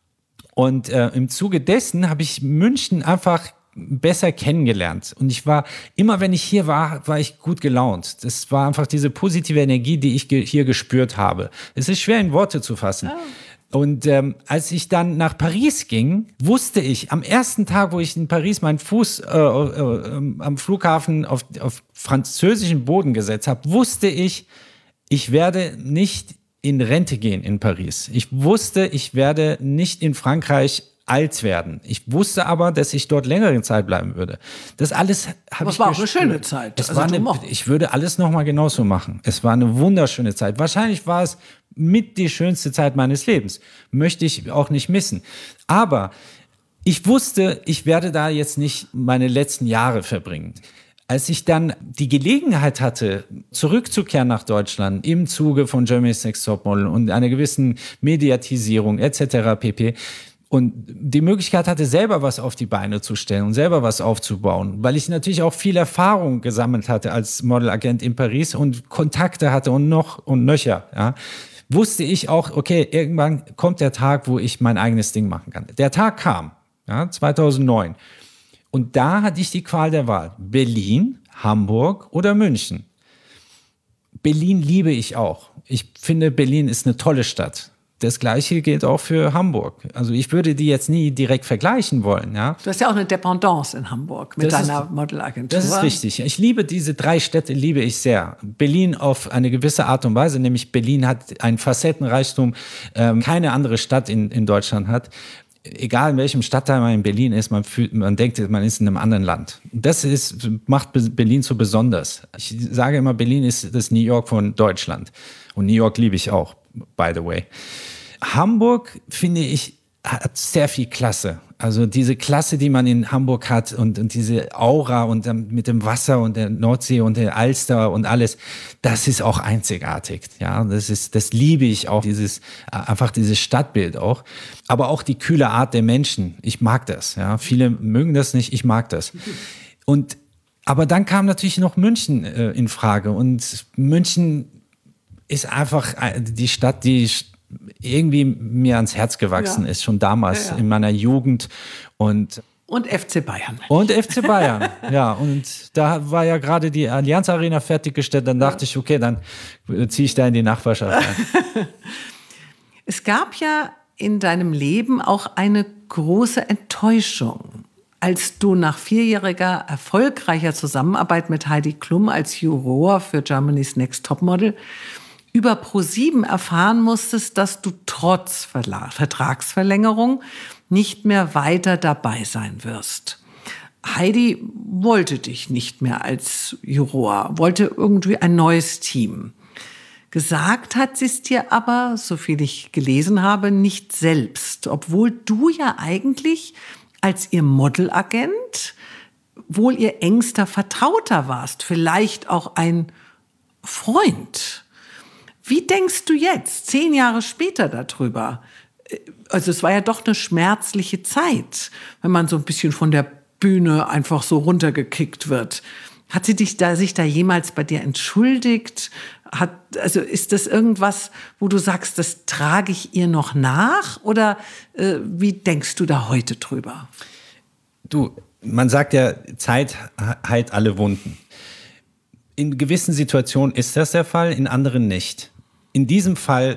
Und äh, im Zuge dessen habe ich München einfach besser kennengelernt. Und ich war, immer wenn ich hier war, war ich gut gelaunt. Das war einfach diese positive Energie, die ich ge- hier gespürt habe. Es ist schwer in Worte zu fassen. Oh. Und ähm, als ich dann nach Paris ging, wusste ich, am ersten Tag, wo ich in Paris meinen Fuß äh, äh, am Flughafen auf, auf französischen Boden gesetzt habe, wusste ich, ich werde nicht in Rente gehen in Paris. Ich wusste, ich werde nicht in Frankreich alt werden. Ich wusste aber, dass ich dort längere Zeit bleiben würde. Das alles habe ich war gespürt. auch eine schöne Zeit. Es Also war eine, ich würde alles nochmal genauso machen. Es war eine wunderschöne Zeit. Wahrscheinlich war es mit die schönste Zeit meines Lebens. Möchte ich auch nicht missen. Aber ich wusste, ich werde da jetzt nicht meine letzten Jahre verbringen. Als ich dann die Gelegenheit hatte, zurückzukehren nach Deutschland im Zuge von Germany's Next Topmodel und einer gewissen Mediatisierung et cetera pp. Und die Möglichkeit hatte, selber was auf die Beine zu stellen und selber was aufzubauen, weil ich natürlich auch viel Erfahrung gesammelt hatte als Modelagent in Paris und Kontakte hatte und noch und nöcher, ja, wusste ich auch, okay, irgendwann kommt der Tag, wo ich mein eigenes Ding machen kann. Der Tag kam, ja, zweitausendneun. Und da hatte ich die Qual der Wahl. Berlin, Hamburg oder München. Berlin liebe ich auch. Ich finde, Berlin ist eine tolle Stadt. Das Gleiche gilt auch für Hamburg. Also ich würde die jetzt nie direkt vergleichen wollen. Ja? Du hast ja auch eine Dependance in Hamburg mit Das deiner ist- Modelagentur. Das ist richtig. Ich liebe diese drei Städte, liebe ich sehr. Berlin auf eine gewisse Art und Weise, nämlich Berlin hat einen Facettenreichtum, ähm, keine andere Stadt in, in Deutschland hat. egal in welchem Stadtteil man in Berlin ist, man fühlt, man denkt, man ist in einem anderen Land. Das ist, macht Berlin so besonders. Ich sage immer, Berlin ist das New York von Deutschland. Und New York liebe ich auch, by the way. Hamburg, finde ich, hat sehr viel Klasse. Also diese Klasse, die man in Hamburg hat und, und diese Aura und ähm, mit dem Wasser und der Nordsee und der Alster und alles, das ist auch einzigartig. Ja, das ist, das liebe ich auch, dieses, einfach dieses Stadtbild auch. Aber auch die kühle Art der Menschen. Ich mag das. Ja, viele mögen das nicht, ich mag das. Und, aber dann kam natürlich noch München äh, in Frage und München ist einfach die Stadt, die irgendwie mir ans Herz gewachsen ja. ist, schon damals ja, ja. in meiner Jugend. Und, und F C Bayern. Und F C Bayern, ja. Und da war ja gerade die Allianz Arena fertiggestellt. Dann dachte ja. ich, okay, dann ziehe ich da in die Nachbarschaft ein. Es gab ja in deinem Leben auch eine große Enttäuschung, als du nach vierjähriger erfolgreicher Zusammenarbeit mit Heidi Klum als Juror für Germany's Next Topmodel über ProSieben erfahren musstest, dass du trotz Verla- Vertragsverlängerung nicht mehr weiter dabei sein wirst. Heidi wollte dich nicht mehr als Juror, wollte irgendwie ein neues Team. Gesagt hat sie es dir aber, so viel ich gelesen habe, nicht selbst, obwohl du ja eigentlich als ihr Modelagent wohl ihr engster Vertrauter warst, vielleicht auch ein Freund. Wie denkst du jetzt, zehn Jahre später darüber? Also es war ja doch eine schmerzliche Zeit, wenn man so ein bisschen von der Bühne einfach so runtergekickt wird. Hat sie dich da, sich da jemals bei dir entschuldigt? Hat, also ist das irgendwas, wo du sagst, das trage ich ihr noch nach? Oder äh, wie denkst du da heute drüber? Du, man sagt ja, Zeit heilt alle Wunden. In gewissen Situationen ist das der Fall, in anderen nicht. In diesem Fall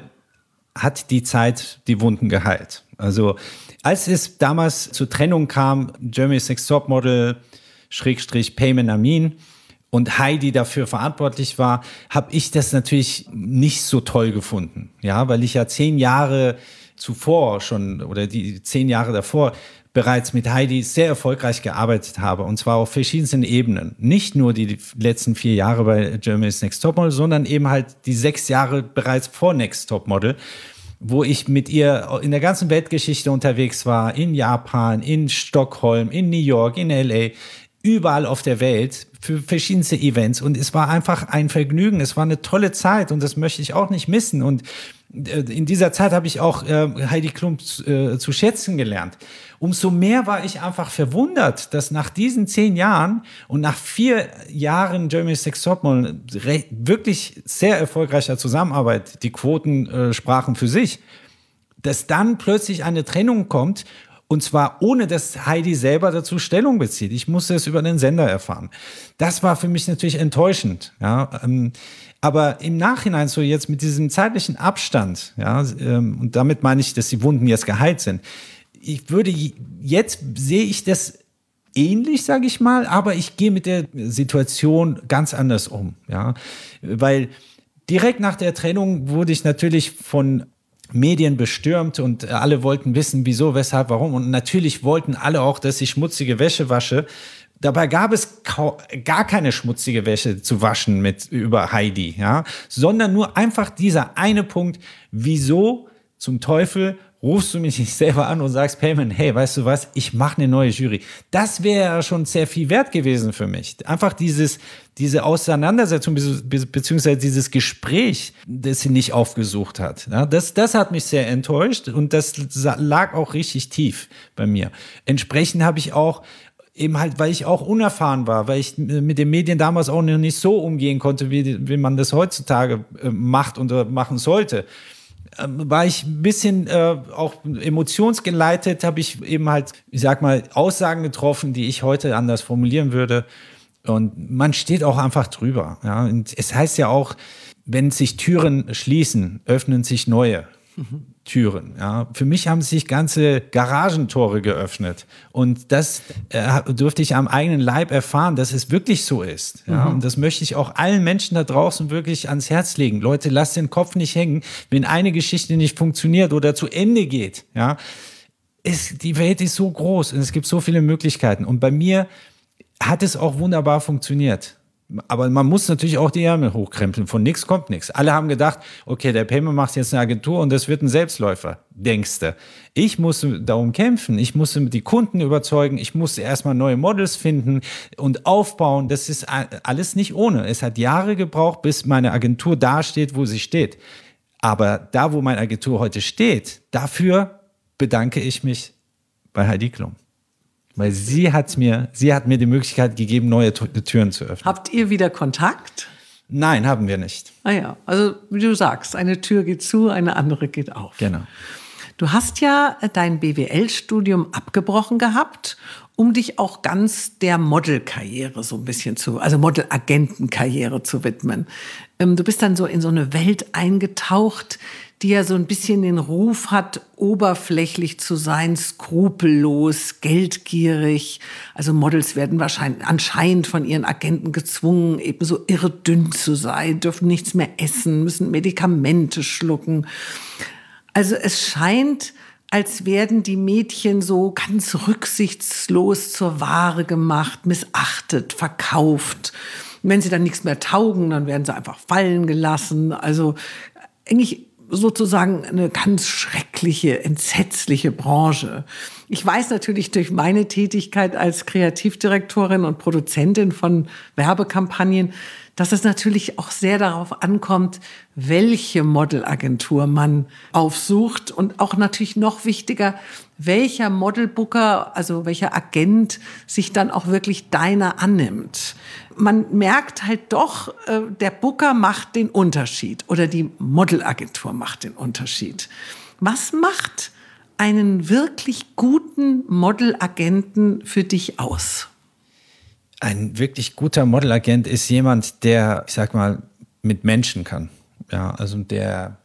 hat die Zeit die Wunden geheilt. Also als es damals zur Trennung kam, Germany's Next Topmodel, Schrägstrich Payman Amin und Heidi dafür verantwortlich war, habe ich das natürlich nicht so toll gefunden. Ja, weil ich ja zehn Jahre zuvor schon oder die zehn Jahre davor bereits mit Heidi sehr erfolgreich gearbeitet habe, und zwar auf verschiedensten Ebenen. Nicht nur die letzten vier Jahre bei Germany's Next Topmodel, sondern eben halt die sechs Jahre bereits vor Next Topmodel, wo ich mit ihr in der ganzen Weltgeschichte unterwegs war, in Japan, in Stockholm, in New York, in L A, überall auf der Welt für verschiedenste Events. Und es war einfach ein Vergnügen, es war eine tolle Zeit und das möchte ich auch nicht missen. Und in dieser Zeit habe ich auch äh, Heidi Klum äh, zu schätzen gelernt. Umso mehr war ich einfach verwundert, dass nach diesen zehn Jahren und nach vier Jahren Germany's Next Topmodel wirklich sehr erfolgreicher Zusammenarbeit, die Quoten äh, sprachen für sich, dass dann plötzlich eine Trennung kommt, und zwar ohne, dass Heidi selber dazu Stellung bezieht. Ich musste es über den Sender erfahren. Das war für mich natürlich enttäuschend. Ja, ähm, aber im Nachhinein, so jetzt mit diesem zeitlichen Abstand, ja, ähm, und damit meine ich, dass die Wunden jetzt geheilt sind. Ich würde, jetzt sehe ich das ähnlich, sage ich mal, aber ich gehe mit der Situation ganz anders um. Ja, weil direkt nach der Trennung wurde ich natürlich von Medien bestürmt und alle wollten wissen, wieso, weshalb, warum. Und natürlich wollten alle auch, dass ich schmutzige Wäsche wasche. Dabei gab es gar keine schmutzige Wäsche zu waschen mit über Heidi, ja, sondern nur einfach dieser eine Punkt, wieso zum Teufel rufst du mich nicht selber an und sagst, Payman, hey, weißt du was, ich mache eine neue Jury. Das wäre schon sehr viel wert gewesen für mich. Einfach dieses, diese Auseinandersetzung beziehungsweise dieses Gespräch, das sie nicht aufgesucht hat. Ja, das, das hat mich sehr enttäuscht und das lag auch richtig tief bei mir. Entsprechend habe ich auch eben halt, weil ich auch unerfahren war, weil ich mit den Medien damals auch noch nicht so umgehen konnte, wie, wie man das heutzutage macht und machen sollte, war ich ein bisschen äh, auch emotionsgeleitet, habe ich eben halt, ich sag mal, Aussagen getroffen, die ich heute anders formulieren würde. Und man steht auch einfach drüber. Ja? Und es heißt ja auch, wenn sich Türen schließen, öffnen sich neue mhm. Türen. Ja? Für mich haben sich ganze Garagentore geöffnet. Und das äh, durfte ich am eigenen Leib erfahren, dass es wirklich so ist. Ja? Mhm. Und das möchte ich auch allen Menschen da draußen wirklich ans Herz legen. Leute, lasst den Kopf nicht hängen, wenn eine Geschichte nicht funktioniert oder zu Ende geht. Ja? es, die Welt ist so groß und es gibt so viele Möglichkeiten. Und bei mir hat es auch wunderbar funktioniert. Aber man muss natürlich auch die Ärmel hochkrempeln. Von nichts kommt nichts. Alle haben gedacht, okay, der Payment macht jetzt eine Agentur und das wird ein Selbstläufer, denkste. Ich musste darum kämpfen. Ich musste die Kunden überzeugen. Ich musste erstmal neue Models finden und aufbauen. Das ist alles nicht ohne. Es hat Jahre gebraucht, bis meine Agentur da steht, wo sie steht. Aber da, wo meine Agentur heute steht, dafür bedanke ich mich bei Heidi Klum. Weil sie hat mir, sie hat mir die Möglichkeit gegeben, neue Türen zu öffnen. Habt ihr wieder Kontakt? Nein, haben wir nicht. Ah ja, also wie du sagst, eine Tür geht zu, eine andere geht auf. Genau. Du hast ja dein B W L-Studium abgebrochen gehabt, um dich auch ganz der Modelkarriere so ein bisschen zu, also Modelagentenkarriere zu widmen. Du bist dann so in so eine Welt eingetaucht, die ja so ein bisschen den Ruf hat, oberflächlich zu sein, skrupellos, geldgierig. Also Models werden wahrscheinlich anscheinend von ihren Agenten gezwungen, eben so irre dünn zu sein, dürfen nichts mehr essen, müssen Medikamente schlucken. Also es scheint, als werden die Mädchen so ganz rücksichtslos zur Ware gemacht, missachtet, verkauft. Und wenn sie dann nichts mehr taugen, dann werden sie einfach fallen gelassen. Also eigentlich sozusagen eine ganz schreckliche, entsetzliche Branche. Ich weiß natürlich durch meine Tätigkeit als Kreativdirektorin und Produzentin von Werbekampagnen, dass es natürlich auch sehr darauf ankommt, welche Modelagentur man aufsucht und auch natürlich noch wichtiger, welcher Modelbooker, also welcher Agent sich dann auch wirklich deiner annimmt. Man merkt halt doch, der Booker macht den Unterschied oder die Modelagentur macht den Unterschied. Was macht einen wirklich guten Modelagenten für dich aus? Ein wirklich guter Modelagent ist jemand, der, ich sag mal, mit Menschen kann. Ja, also der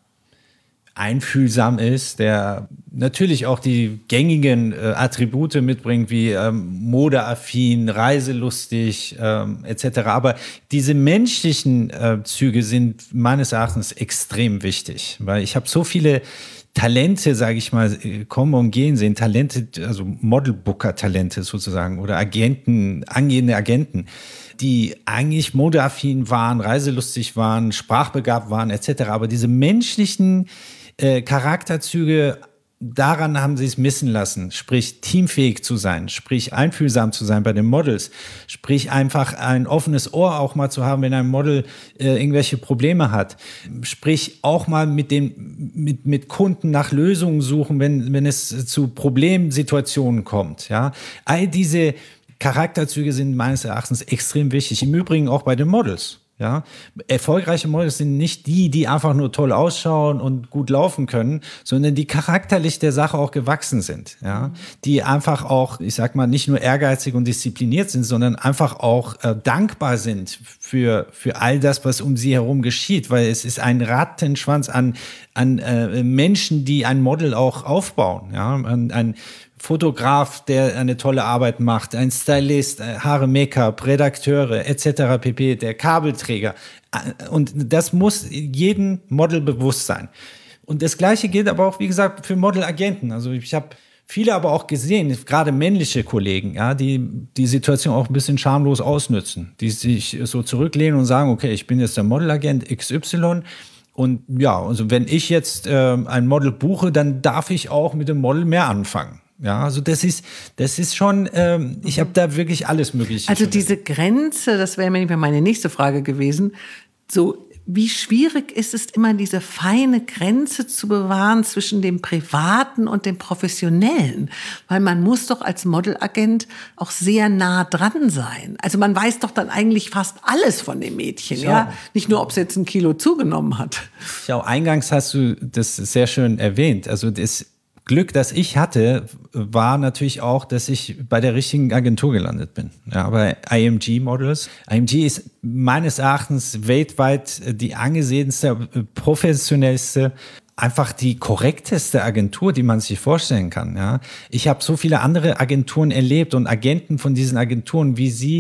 einfühlsam ist, der natürlich auch die gängigen äh, Attribute mitbringt, wie ähm, modeaffin, reiselustig ähm, et cetera. Aber diese menschlichen äh, Züge sind meines Erachtens extrem wichtig, weil ich habe so viele Talente, sage ich mal, kommen und gehen sehen, Talente, also Modelbooker-Talente sozusagen oder Agenten, angehende Agenten, die eigentlich modeaffin waren, reiselustig waren, sprachbegabt waren et cetera. Aber diese menschlichen äh, Charakterzüge, daran haben sie es missen lassen, sprich teamfähig zu sein, sprich einfühlsam zu sein bei den Models, sprich einfach ein offenes Ohr auch mal zu haben, wenn ein Model äh, irgendwelche Probleme hat, sprich auch mal mit den mit mit Kunden nach Lösungen suchen, wenn wenn es zu Problemsituationen kommt, ja. All diese Charakterzüge sind meines Erachtens extrem wichtig, im Übrigen auch bei den Models. Ja, erfolgreiche Models sind nicht die, die einfach nur toll ausschauen und gut laufen können, sondern die charakterlich der Sache auch gewachsen sind. Ja, die einfach auch, ich sag mal, nicht nur ehrgeizig und diszipliniert sind, sondern einfach auch äh, dankbar sind für für all das, was um sie herum geschieht, weil es ist ein Rattenschwanz an an äh, Menschen, die ein Model auch aufbauen. Ja, ein, ein Fotograf, der eine tolle Arbeit macht, ein Stylist, Haare, Make-up, Redakteure et cetera pp., der Kabelträger. Und das muss jedem Model bewusst sein. Und das Gleiche gilt aber auch, wie gesagt, für Modelagenten. Also ich habe viele aber auch gesehen, gerade männliche Kollegen, ja, die die Situation auch ein bisschen schamlos ausnützen, die sich so zurücklehnen und sagen, okay, ich bin jetzt der Modelagent X Y. Und ja, also wenn ich jetzt äh, ein Model buche, dann darf ich auch mit dem Model mehr anfangen. Ja, also das ist, das ist schon, ähm, ich habe da wirklich alles Mögliche. Also diese Grenze, das wäre meine nächste Frage gewesen, so wie schwierig ist es immer, diese feine Grenze zu bewahren zwischen dem Privaten und dem Professionellen? Weil man muss doch als Modelagent auch sehr nah dran sein. Also man weiß doch dann eigentlich fast alles von dem Mädchen, ja? ja? Nicht nur, ob es jetzt ein Kilo zugenommen hat. Ja, eingangs hast du das sehr schön erwähnt. Also das Glück, das ich hatte, war natürlich auch, dass ich bei der richtigen Agentur gelandet bin. Ja, bei I M G Models. I M G ist meines Erachtens weltweit die angesehenste, professionellste, einfach die korrekteste Agentur, die man sich vorstellen kann. Ja, ich habe so viele andere Agenturen erlebt und Agenten von diesen Agenturen, wie sie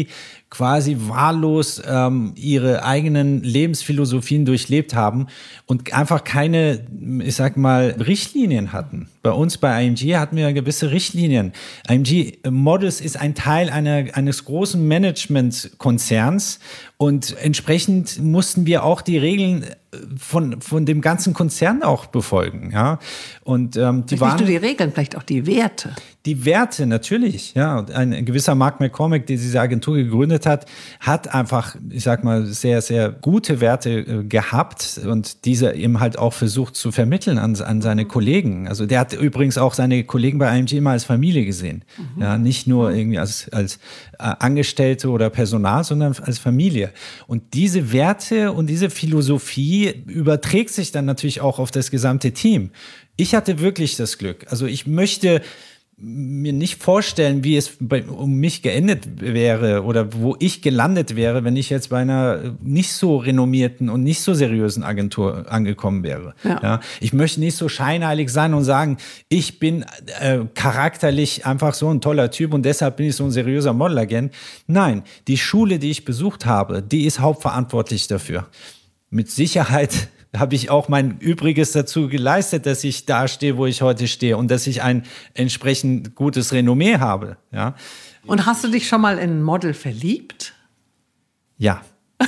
quasi wahllos ähm, ihre eigenen Lebensphilosophien durchlebt haben und einfach keine, ich sag mal, Richtlinien hatten. Bei uns bei I M G hatten wir gewisse Richtlinien. I M G Models ist ein Teil einer, eines großen Managementkonzerns und entsprechend mussten wir auch die Regeln von, von dem ganzen Konzern auch befolgen. Ja? Und, ähm, die vielleicht waren, nicht nur die Regeln, vielleicht auch die Werte. Die Werte, natürlich. Ja. Ein gewisser Mark McCormack, der diese Agentur gegründet hat, hat einfach, ich sag mal, sehr, sehr gute Werte äh, gehabt und diese eben halt auch versucht zu vermitteln an, an seine Kollegen. Also der hat übrigens auch seine Kollegen bei I M G immer als Familie gesehen. Mhm. Ja, nicht nur irgendwie als, als äh, Angestellte oder Personal, sondern als Familie. Und diese Werte und diese Philosophie überträgt sich dann natürlich auch auf das gesamte Team. Ich hatte wirklich das Glück. Also ich möchte mir nicht vorstellen, wie es bei, um mich geendet wäre oder wo ich gelandet wäre, wenn ich jetzt bei einer nicht so renommierten und nicht so seriösen Agentur angekommen wäre. Ja. Ja, ich möchte nicht so scheinheilig sein und sagen, ich bin äh, charakterlich einfach so ein toller Typ und deshalb bin ich so ein seriöser Modelagent. Nein, die Schule, die ich besucht habe, die ist hauptverantwortlich dafür. Mit Sicherheit habe ich auch mein Übriges dazu geleistet, dass ich da stehe, wo ich heute stehe und dass ich ein entsprechend gutes Renommee habe. Ja. Und hast du dich schon mal in ein Model verliebt? Ja.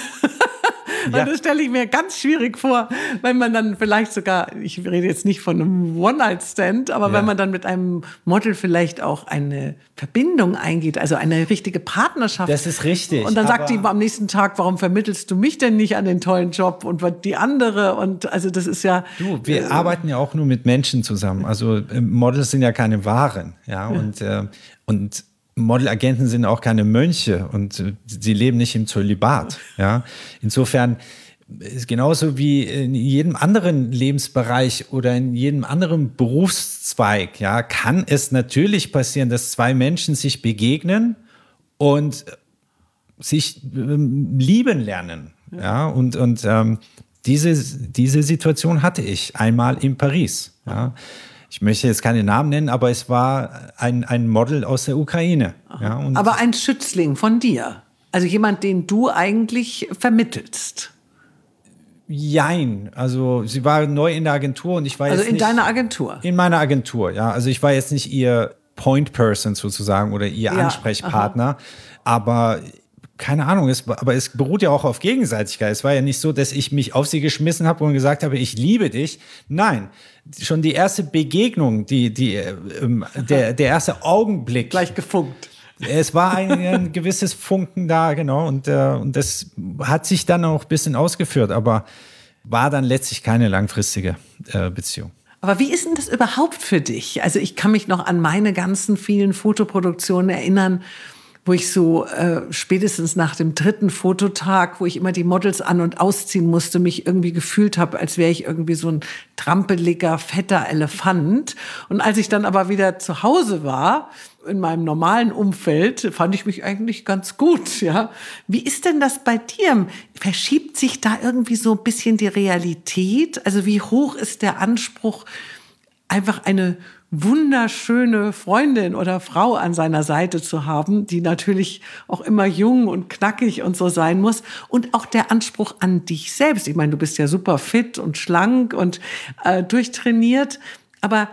Ja. Das stelle ich mir ganz schwierig vor, wenn man dann vielleicht sogar, ich rede jetzt nicht von einem One-Night-Stand, aber ja. wenn man dann mit einem Model vielleicht auch eine Verbindung eingeht, also eine richtige Partnerschaft. Das ist richtig. Und dann sagt die am nächsten Tag, warum vermittelst du mich denn nicht an den tollen Job und die andere? Und also das ist ja... Du, wir äh, arbeiten ja auch nur mit Menschen zusammen. Also äh, Models sind ja keine Waren. Ja, und, äh, und Modelagenten sind auch keine Mönche und äh, sie leben nicht im Zölibat. Ja? Insofern ist genauso wie in jedem anderen Lebensbereich oder in jedem anderen Berufszweig, ja, kann es natürlich passieren, dass zwei Menschen sich begegnen und sich ähm, lieben lernen. Ja? Ja? Und, und ähm, diese, diese Situation hatte ich einmal in Paris. Ja? Ich möchte jetzt keine Namen nennen, aber es war ein, ein Model aus der Ukraine. Ja, und aber ein Schützling von dir? Also jemand, den du eigentlich vermittelst? Jein. Also sie war neu in der Agentur und ich war also jetzt nicht... Also in deiner Agentur? In meiner Agentur, ja. Also ich war jetzt nicht ihr Point Person sozusagen oder ihr ja, Ansprechpartner. Aha. Aber... Keine Ahnung, es, aber es beruht ja auch auf Gegenseitigkeit. Es war ja nicht so, dass ich mich auf sie geschmissen habe und gesagt habe, ich liebe dich. Nein, schon die erste Begegnung, die, die, ähm, der, der erste Augenblick. Gleich gefunkt. Es war ein, ein gewisses Funken da, genau. Und, äh, und das hat sich dann auch ein bisschen ausgeführt, aber war dann letztlich keine langfristige äh, Beziehung. Aber wie ist denn das überhaupt für dich? Also ich kann mich noch an meine ganzen vielen Fotoproduktionen erinnern, wo ich so äh, spätestens nach dem dritten Fototag, wo ich immer die Models an- und ausziehen musste, mich irgendwie gefühlt habe, als wäre ich irgendwie so ein trampeliger, fetter Elefant. Und als ich dann aber wieder zu Hause war, in meinem normalen Umfeld, fand ich mich eigentlich ganz gut, ja. Wie ist denn das bei dir? Verschiebt sich da irgendwie so ein bisschen die Realität? Also wie hoch ist der Anspruch, einfach eine wunderschöne Freundin oder Frau an seiner Seite zu haben, die natürlich auch immer jung und knackig und so sein muss. Und auch der Anspruch an dich selbst. Ich meine, du bist ja super fit und schlank und äh, durchtrainiert. Aber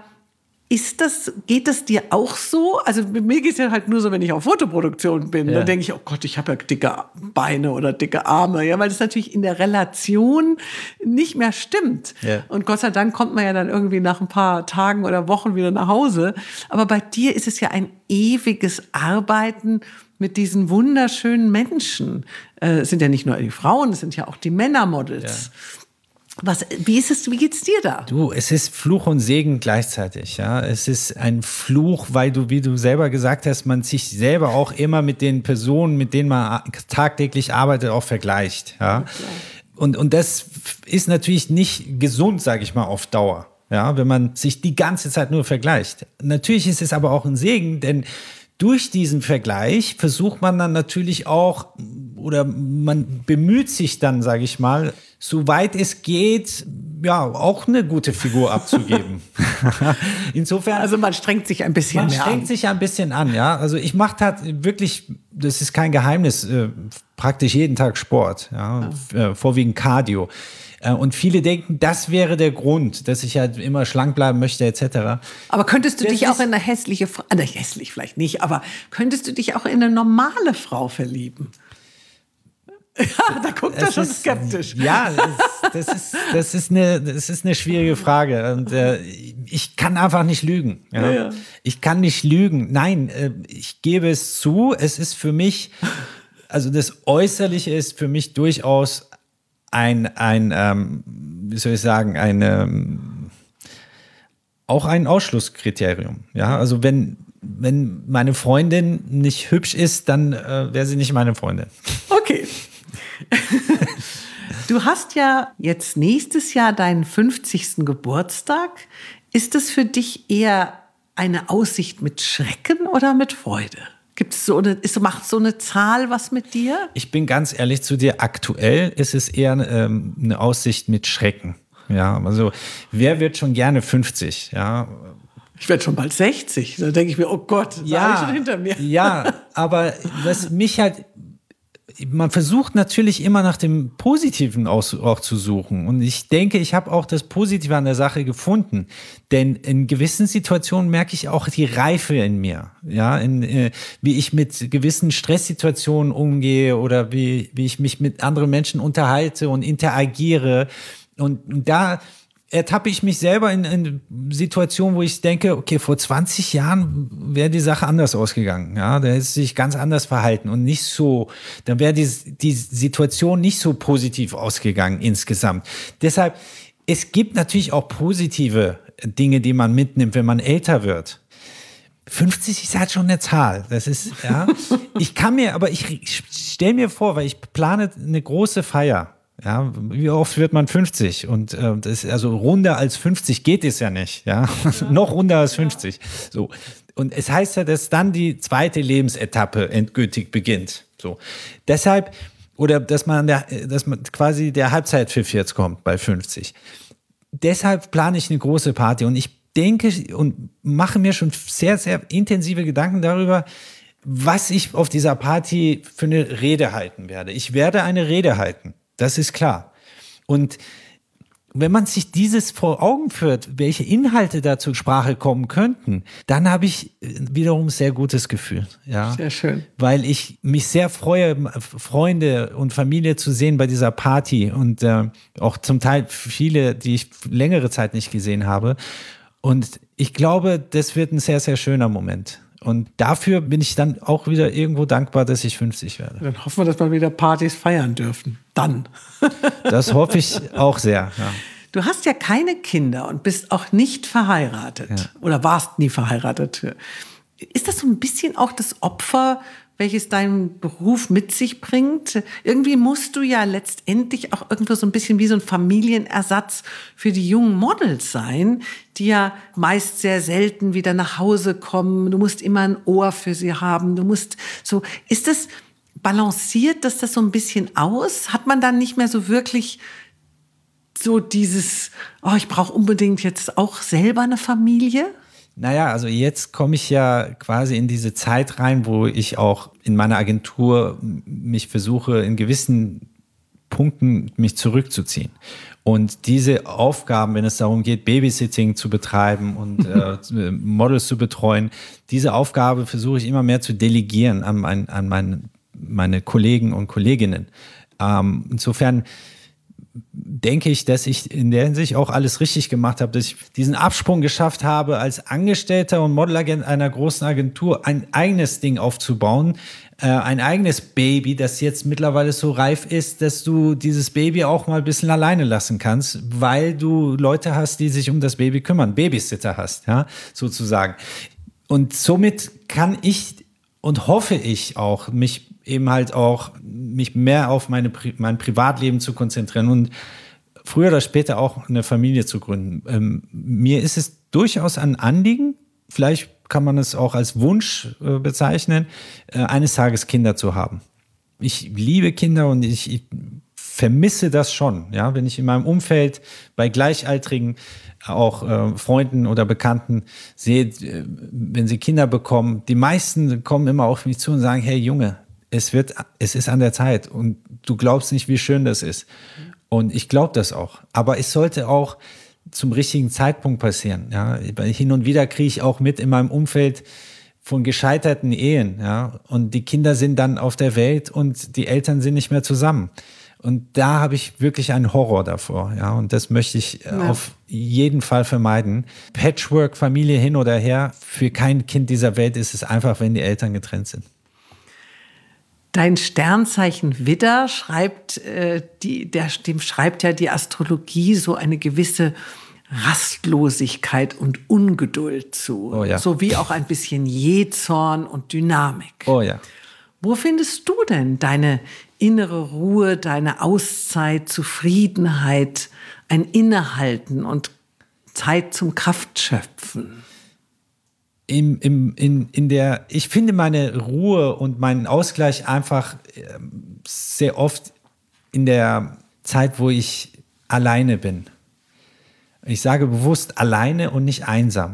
ist das, geht es dir auch so? Also mir geht es ja halt nur so, wenn ich auf Fotoproduktion bin. Ja. Dann denke ich, oh Gott, ich habe ja dicke Beine oder dicke Arme. Ja, weil das natürlich in der Relation nicht mehr stimmt. Ja. Und Gott sei Dank kommt man ja dann irgendwie nach ein paar Tagen oder Wochen wieder nach Hause. Aber bei dir ist es ja ein ewiges Arbeiten mit diesen wunderschönen Menschen. Äh, es sind ja nicht nur die Frauen, es sind ja auch die Männermodels. Ja. Was, wie ist es, wie geht's dir da? Du, es ist Fluch und Segen gleichzeitig, ja. Es ist ein Fluch, weil du, wie du selber gesagt hast, man sich selber auch immer mit den Personen, mit denen man tagtäglich arbeitet, auch vergleicht, ja. Okay. Und, und das ist natürlich nicht gesund, sage ich mal, auf Dauer, ja, wenn man sich die ganze Zeit nur vergleicht. Natürlich ist es aber auch ein Segen, denn durch diesen Vergleich versucht man dann natürlich auch, oder man bemüht sich dann, sage ich mal, soweit es geht, ja, auch eine gute Figur abzugeben. Insofern. Also man strengt sich ein bisschen man mehr an. Man strengt sich ein bisschen an, ja. Also ich mache halt wirklich das ist kein Geheimnis, äh, praktisch jeden Tag Sport, ja, ja. Äh, vorwiegend Cardio. Äh, und viele denken, das wäre der Grund, dass ich halt immer schlank bleiben möchte, et cetera. Aber könntest du das dich auch in eine hässliche Frau, äh, hässlich vielleicht nicht, aber könntest du dich auch in eine normale Frau verlieben? Ja, da guckt er schon ist, skeptisch. Ja, das, das, ist, das, ist eine, das ist eine schwierige Frage. Und äh, ich kann einfach nicht lügen. Ja? Ja, ja. Ich kann nicht lügen. Nein, äh, ich gebe es zu. Es ist für mich, also das Äußerliche ist für mich durchaus ein, ein ähm, wie soll ich sagen, ein, ähm, auch ein Ausschlusskriterium. Ja, also wenn, wenn meine Freundin nicht hübsch ist, dann äh, wäre sie nicht meine Freundin. Okay. Du hast ja jetzt nächstes Jahr deinen fünfzigsten Geburtstag. Ist es für dich eher eine Aussicht mit Schrecken oder mit Freude? Gibt es so eine, ist, macht so eine Zahl was mit dir? Ich bin ganz ehrlich zu dir, aktuell ist es eher ähm, eine Aussicht mit Schrecken. Ja, also wer wird schon gerne fünfzig? Ja. Ich werde schon bald sechzig. Da denke ich mir, oh Gott, das ja, habe ich schon hinter mir. Ja, aber was mich halt, man versucht natürlich immer nach dem Positiven aus, auch zu suchen. Und ich denke, ich habe auch das Positive an der Sache gefunden. Denn in gewissen Situationen merke ich auch die Reife in mir. Ja, in, äh, wie ich mit gewissen Stresssituationen umgehe oder wie, wie ich mich mit anderen Menschen unterhalte und interagiere. Und, und da ertappe ich mich selber in, in Situationen, wo ich denke, okay, vor zwanzig Jahren wäre die Sache anders ausgegangen. Ja, da hätte es sich ganz anders verhalten und nicht so, dann wäre die, die Situation nicht so positiv ausgegangen insgesamt. Deshalb, es gibt natürlich auch positive Dinge, die man mitnimmt, wenn man älter wird. fünfzig ist halt schon eine Zahl. Das ist, ja. Ich kann mir, aber ich, ich stelle mir vor, weil ich plane eine große Feier. Ja, wie oft wird man fünfzig? Und äh, das, also runder als fünfzig geht es ja nicht, ja, ja. Noch runder als fünfzig. Ja. So. Und es heißt ja, dass dann die zweite Lebensetappe endgültig beginnt. So. Deshalb, oder dass man, der, dass man quasi der Halbzeitpfiff jetzt kommt bei fünfzig. Deshalb plane ich eine große Party und ich denke und mache mir schon sehr, sehr intensive Gedanken darüber, was ich auf dieser Party für eine Rede halten werde. Ich werde eine Rede halten. Das ist klar. Und wenn man sich dieses vor Augen führt, welche Inhalte da zur Sprache kommen könnten, dann habe ich wiederum ein sehr gutes Gefühl. Ja? Sehr schön. Weil ich mich sehr freue, Freunde und Familie zu sehen bei dieser Party und äh, auch zum Teil viele, die ich längere Zeit nicht gesehen habe. Und ich glaube, das wird ein sehr, sehr schöner Moment. Und dafür bin ich dann auch wieder irgendwo dankbar, dass ich fünfzig werde. Dann hoffen wir, dass wir wieder Partys feiern dürfen. Dann. Das hoffe ich auch sehr, ja. Du hast ja keine Kinder und bist auch nicht verheiratet. Ja. Oder warst nie verheiratet. Ist das so ein bisschen auch das Opfer, welches dein Beruf mit sich bringt? Irgendwie musst du ja letztendlich auch irgendwo so ein bisschen wie so ein Familienersatz für die jungen Models sein, die ja meist sehr selten wieder nach Hause kommen. Du musst immer ein Ohr für sie haben. Du musst so, ist das, balanciert das das so ein bisschen aus? Hat man dann nicht mehr so wirklich so dieses, oh, ich brauche unbedingt jetzt auch selber eine Familie? Naja, also jetzt komme ich ja quasi in diese Zeit rein, wo ich auch in meiner Agentur mich versuche, in gewissen Punkten mich zurückzuziehen. Und diese Aufgaben, wenn es darum geht, Babysitting zu betreiben und äh, Models zu betreuen, diese Aufgabe versuche ich immer mehr zu delegieren an, mein, an mein, meine Kollegen und Kolleginnen. Ähm, insofern denke ich, dass ich in der Hinsicht auch alles richtig gemacht habe, dass ich diesen Absprung geschafft habe, als Angestellter und Modelagent einer großen Agentur ein eigenes Ding aufzubauen, äh, ein eigenes Baby, das jetzt mittlerweile so reif ist, dass du dieses Baby auch mal ein bisschen alleine lassen kannst, weil du Leute hast, die sich um das Baby kümmern, Babysitter hast, ja, sozusagen. Und somit kann ich und hoffe ich auch, mich eben halt auch, mich mehr auf meine, mein Privatleben zu konzentrieren und früher oder später auch eine Familie zu gründen. Ähm, mir ist es durchaus ein Anliegen, vielleicht kann man es auch als Wunsch äh, bezeichnen, äh, eines Tages Kinder zu haben. Ich liebe Kinder und ich, ich vermisse das schon, ja, wenn ich in meinem Umfeld bei Gleichaltrigen, auch äh, Freunden oder Bekannten sehe, äh, wenn sie Kinder bekommen, die meisten kommen immer auf mich zu und sagen, hey Junge, Es wird, es ist an der Zeit und du glaubst nicht, wie schön das ist. Und ich glaube das auch. Aber es sollte auch zum richtigen Zeitpunkt passieren. Ja, hin und wieder kriege ich auch mit in meinem Umfeld von gescheiterten Ehen. Ja, und die Kinder sind dann auf der Welt und die Eltern sind nicht mehr zusammen. Und da habe ich wirklich einen Horror davor. Ja, und das möchte ich ja. auf jeden Fall vermeiden. Patchwork, Familie hin oder her, für kein Kind dieser Welt ist es einfach, wenn die Eltern getrennt sind. Dein Sternzeichen Widder schreibt, äh, die, der, dem schreibt ja die Astrologie so eine gewisse Rastlosigkeit und Ungeduld zu. Oh ja. Sowie auch ein bisschen Jähzorn und Dynamik. Oh ja. Wo findest du denn deine innere Ruhe, deine Auszeit, Zufriedenheit, ein Innehalten und Zeit zum Kraftschöpfen? Im, im, in, in der, ich finde meine Ruhe und meinen Ausgleich einfach sehr oft in der Zeit, wo ich alleine bin. Ich sage bewusst alleine und nicht einsam.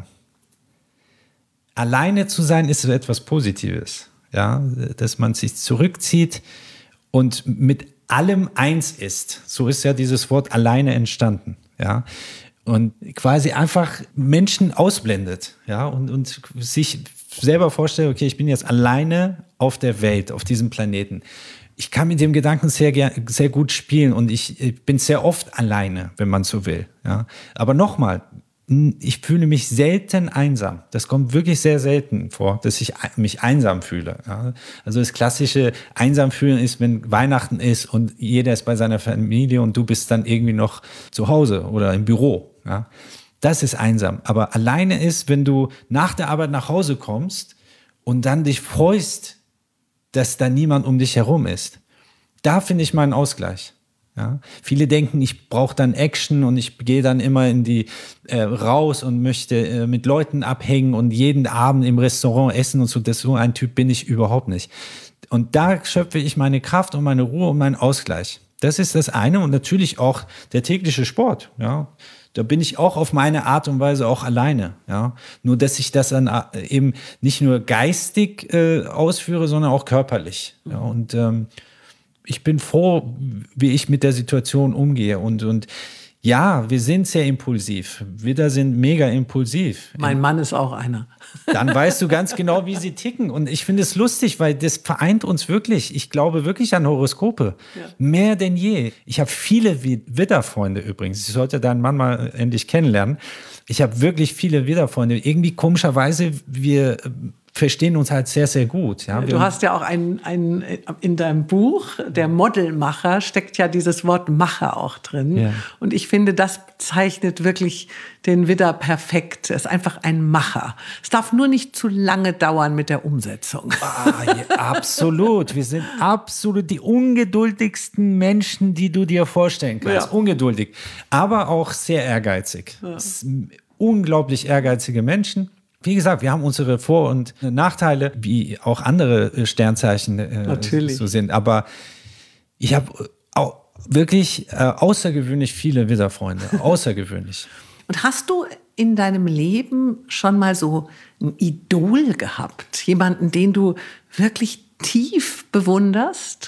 Alleine zu sein ist so etwas Positives, ja, dass man sich zurückzieht und mit allem eins ist. So ist ja dieses Wort alleine entstanden, ja. Und quasi einfach Menschen ausblendet, ja, und, und sich selber vorstellt, okay, ich bin jetzt alleine auf der Welt, auf diesem Planeten. Ich kann mit dem Gedanken sehr, sehr gut spielen und ich, ich bin sehr oft alleine, wenn man so will, ja. Aber nochmal, ich fühle mich selten einsam. Das kommt wirklich sehr selten vor, dass ich mich einsam fühle. Ja. Also das klassische einsam fühlen ist, wenn Weihnachten ist und jeder ist bei seiner Familie und du bist dann irgendwie noch zu Hause oder im Büro. Ja. Das ist einsam. Aber alleine ist, wenn du nach der Arbeit nach Hause kommst und dann dich freust, dass da niemand um dich herum ist. Da finde ich meinen Ausgleich. Ja, viele denken, ich brauche dann Action und ich gehe dann immer in die äh, raus und möchte äh, mit Leuten abhängen und jeden Abend im Restaurant essen und so. Das, so ein Typ bin ich überhaupt nicht. Und da schöpfe ich meine Kraft und meine Ruhe und meinen Ausgleich. Das ist das eine und natürlich auch der tägliche Sport. Ja, da bin ich auch auf meine Art und Weise auch alleine. Ja, nur dass ich das dann eben nicht nur geistig äh, ausführe, sondern auch körperlich. Ja, und ähm, ich bin froh, wie ich mit der Situation umgehe. Und, und ja, wir sind sehr impulsiv. Widder sind mega impulsiv. Mein Mann ist auch einer. Dann weißt du ganz genau, wie sie ticken. Und ich finde es lustig, weil das vereint uns wirklich. Ich glaube wirklich an Horoskope. Ja. Mehr denn je. Ich habe viele Widderfreunde übrigens. Ich sollte deinen Mann mal endlich kennenlernen. Ich habe wirklich viele Widderfreunde. Irgendwie komischerweise, wir verstehen uns halt sehr, sehr gut. Ja, du hast ja auch ein, ein, in deinem Buch, der Modelmacher, steckt ja dieses Wort Macher auch drin. Ja. Und ich finde, das zeichnet wirklich den Widder perfekt. Er ist einfach ein Macher. Es darf nur nicht zu lange dauern mit der Umsetzung. Ah, ja, absolut. Wir sind absolut die ungeduldigsten Menschen, die du dir vorstellen kannst. Ja. Ungeduldig, aber auch sehr ehrgeizig. Ja. Unglaublich ehrgeizige Menschen. Wie gesagt, wir haben unsere Vor- und Nachteile, wie auch andere Sternzeichen äh, so sind. Aber ich habe auch wirklich äh, außergewöhnlich viele Widderfreunde. Außergewöhnlich. Und hast du in deinem Leben schon mal so ein Idol gehabt? Jemanden, den du wirklich tief bewunderst?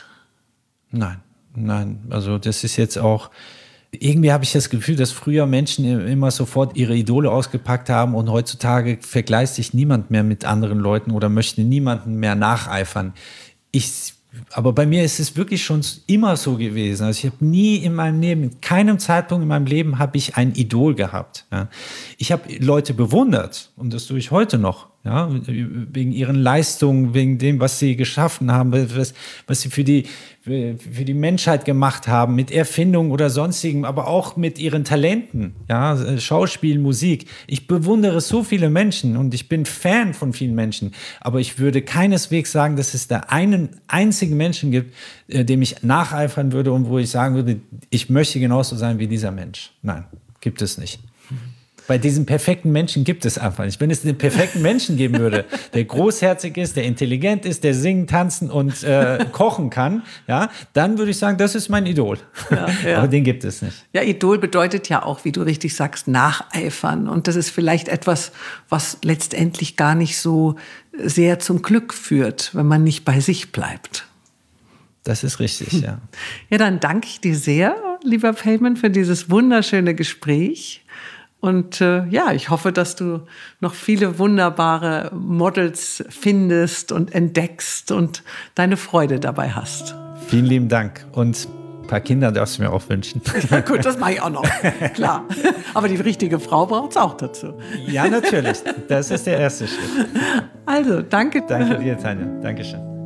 Nein, nein. Also das ist jetzt auch... Irgendwie habe ich das Gefühl, dass früher Menschen immer sofort ihre Idole ausgepackt haben und heutzutage vergleicht sich niemand mehr mit anderen Leuten oder möchte niemanden mehr nacheifern. Ich, aber bei mir ist es wirklich schon immer so gewesen. Also ich habe nie in meinem Leben, in keinem Zeitpunkt in meinem Leben habe ich ein Idol gehabt. Ja. Ich habe Leute bewundert und das tue ich heute noch. Ja, wegen ihren Leistungen, wegen dem, was sie geschaffen haben, was, was sie für die, für die Menschheit gemacht haben, mit Erfindungen oder sonstigem, aber auch mit ihren Talenten, ja, Schauspiel, Musik. Ich bewundere so viele Menschen und ich bin Fan von vielen Menschen, aber ich würde keineswegs sagen, dass es da einen einzigen Menschen gibt, dem ich nacheifern würde und wo ich sagen würde, ich möchte genauso sein wie dieser Mensch. Nein, gibt es nicht. Bei diesen perfekten Menschen gibt es einfach nicht. Wenn es einen perfekten Menschen geben würde, der großherzig ist, der intelligent ist, der singen, tanzen und äh, kochen kann, ja, dann würde ich sagen, das ist mein Idol. Ja, ja. Aber den gibt es nicht. Ja, Idol bedeutet ja auch, wie du richtig sagst, nacheifern. Und das ist vielleicht etwas, was letztendlich gar nicht so sehr zum Glück führt, wenn man nicht bei sich bleibt. Das ist richtig, ja. Ja, dann danke ich dir sehr, lieber Payman, für dieses wunderschöne Gespräch. Und äh, ja, ich hoffe, dass du noch viele wunderbare Models findest und entdeckst und deine Freude dabei hast. Vielen lieben Dank und ein paar Kinder darfst du mir auch wünschen. Ja gut, das mache ich auch noch, klar. Aber die richtige Frau braucht es auch dazu. Ja, natürlich. Das ist der erste Schritt. Also, danke. Danke dir, Tanja. Dankeschön.